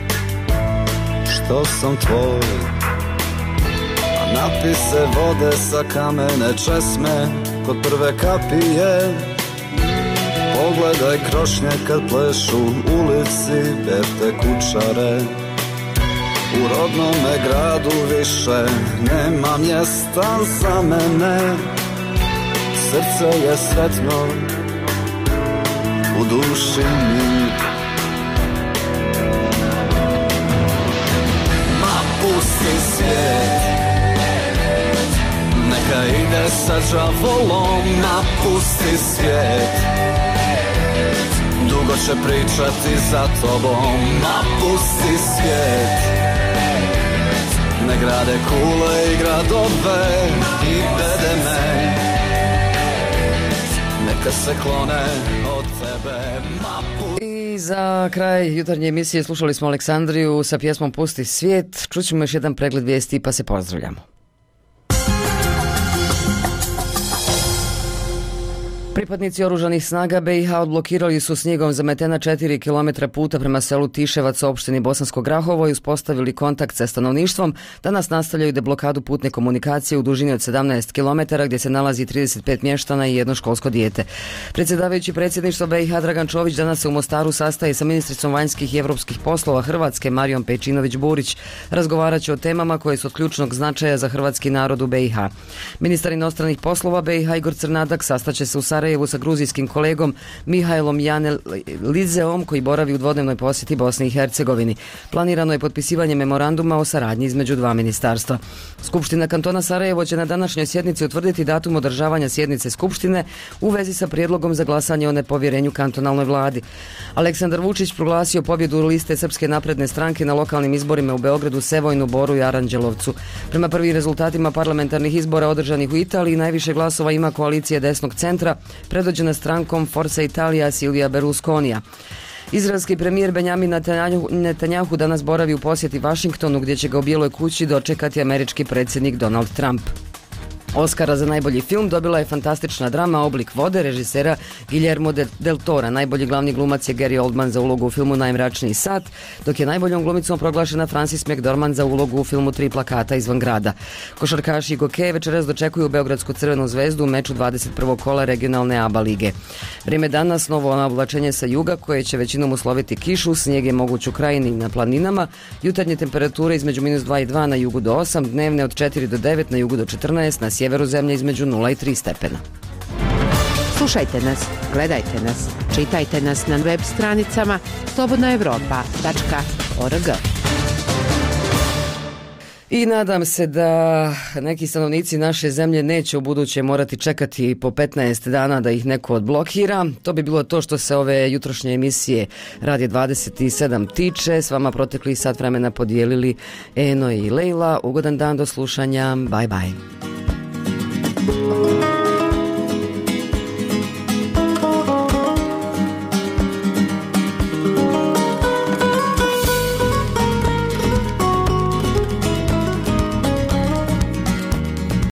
što sam tvoj? A napi se vode sa kamene česme kod prve kapije. Pogledaj krošnje kad plešu ulici Berte Kučare. U rodnome gradu više nema mjesta za mene. Srce je sretno, u duši mi. Ma pusti svijet, neka ide sa đavolom. Ma pusti svijet, dugo će pričati za tobom. Ma pusti svijet, ne grade kule i gradove i bedeme. Neka se klone od tebe. I za kraj jutarnje emisije slušali smo Aleksandriju sa pjesmom Pusti svijet. Čućemo još jedan pregled vijesti pa se pozdravljamo. Pripadnici oružanih snaga B i H odblokirali su snijegom zametena četiri kilometra puta prema selu Tiševac u opštini Bosansko Grahovo i uspostavili kontakt sa stanovništvom. Danas nastavljaju deblokadu putne komunikacije u dužini od sedamnaest kilometara gdje se nalazi trideset pet mještana i jedno školsko dijete. Predsjedavajući predsjedništva B i H Dragan Čović danas se u Mostaru sastaje sa ministricom vanjskih i europskih poslova Hrvatske Marijom Pejčinović-Burić. Razgovarat će o temama koje su od ključnog značaja za hrvatski narod u B i H. Ministar inostranih poslova B i H Igor Crnadak sastaće se u Sarajevu sa gruzijskim kolegom Mihajlom Jane Lizeom koji boravi u dvodnevnoj posjeti Bosni i Hercegovini. Planirano je potpisivanje memoranduma o saradnji između dva ministarstva. Skupština kantona Sarajevo će na današnjoj sjednici utvrditi datum održavanja sjednice Skupštine u vezi sa prijedlogom za glasanje o nepovjerenju kantonalnoj vladi. Aleksandar Vučić proglasio pobjedu liste Srpske napredne stranke na lokalnim izborima u Beogradu, Sevojnu, Boru i Aranđelovcu. Prema prvim rezultatima parlamentarnih izbora održanih u Italiji najviše glasova ima koalicija desnog centra predvođena strankom Forza Italia Silvija Berlusconija. Izraelski premijer Benjamin Netanjahu danas boravi u posjeti Vašingtonu gdje će ga u Bijeloj kući dočekati američki predsjednik Donald Trump. Oskara za najbolji film dobila je fantastična drama Oblik vode režisera Guillermo del Tora. Najbolji glavni glumac je Gary Oldman za ulogu u filmu Najmračniji sat, dok je najboljom glumicom proglašena Frances McDormand za ulogu u filmu Tri plakata izvan grada. Košarkaši i gokeji večeras dočekuju Beogradsku Crvenu zvezdu u meču dvadeset prvog kola regionalne A B A lige. Vrijeme danas novo oblačenje sa juga koje će većinom usloviti kišu, snijeg je moguć u krajini i na planinama. Jutarnje temperature između minus dva i dva na jugu do osam, dnevne od četiri do devet, na jugu do četrnaest, na sjeveru zemlje između nula i tri stepena. Slušajte nas, gledajte nas, čitajte nas na web stranicama slobodna evropa tačka org. I nadam se da neki stanovnici naše zemlje neće u buduće morati čekati po petnaest dana da ih neko odblokira. To bi bilo to što se ove jutrošnje emisije Radio dvadeset sedam tiče. S vama protekli sat vremena podijelili Eno i Lejla. Ugodan dan, do slušanja. Bye bye.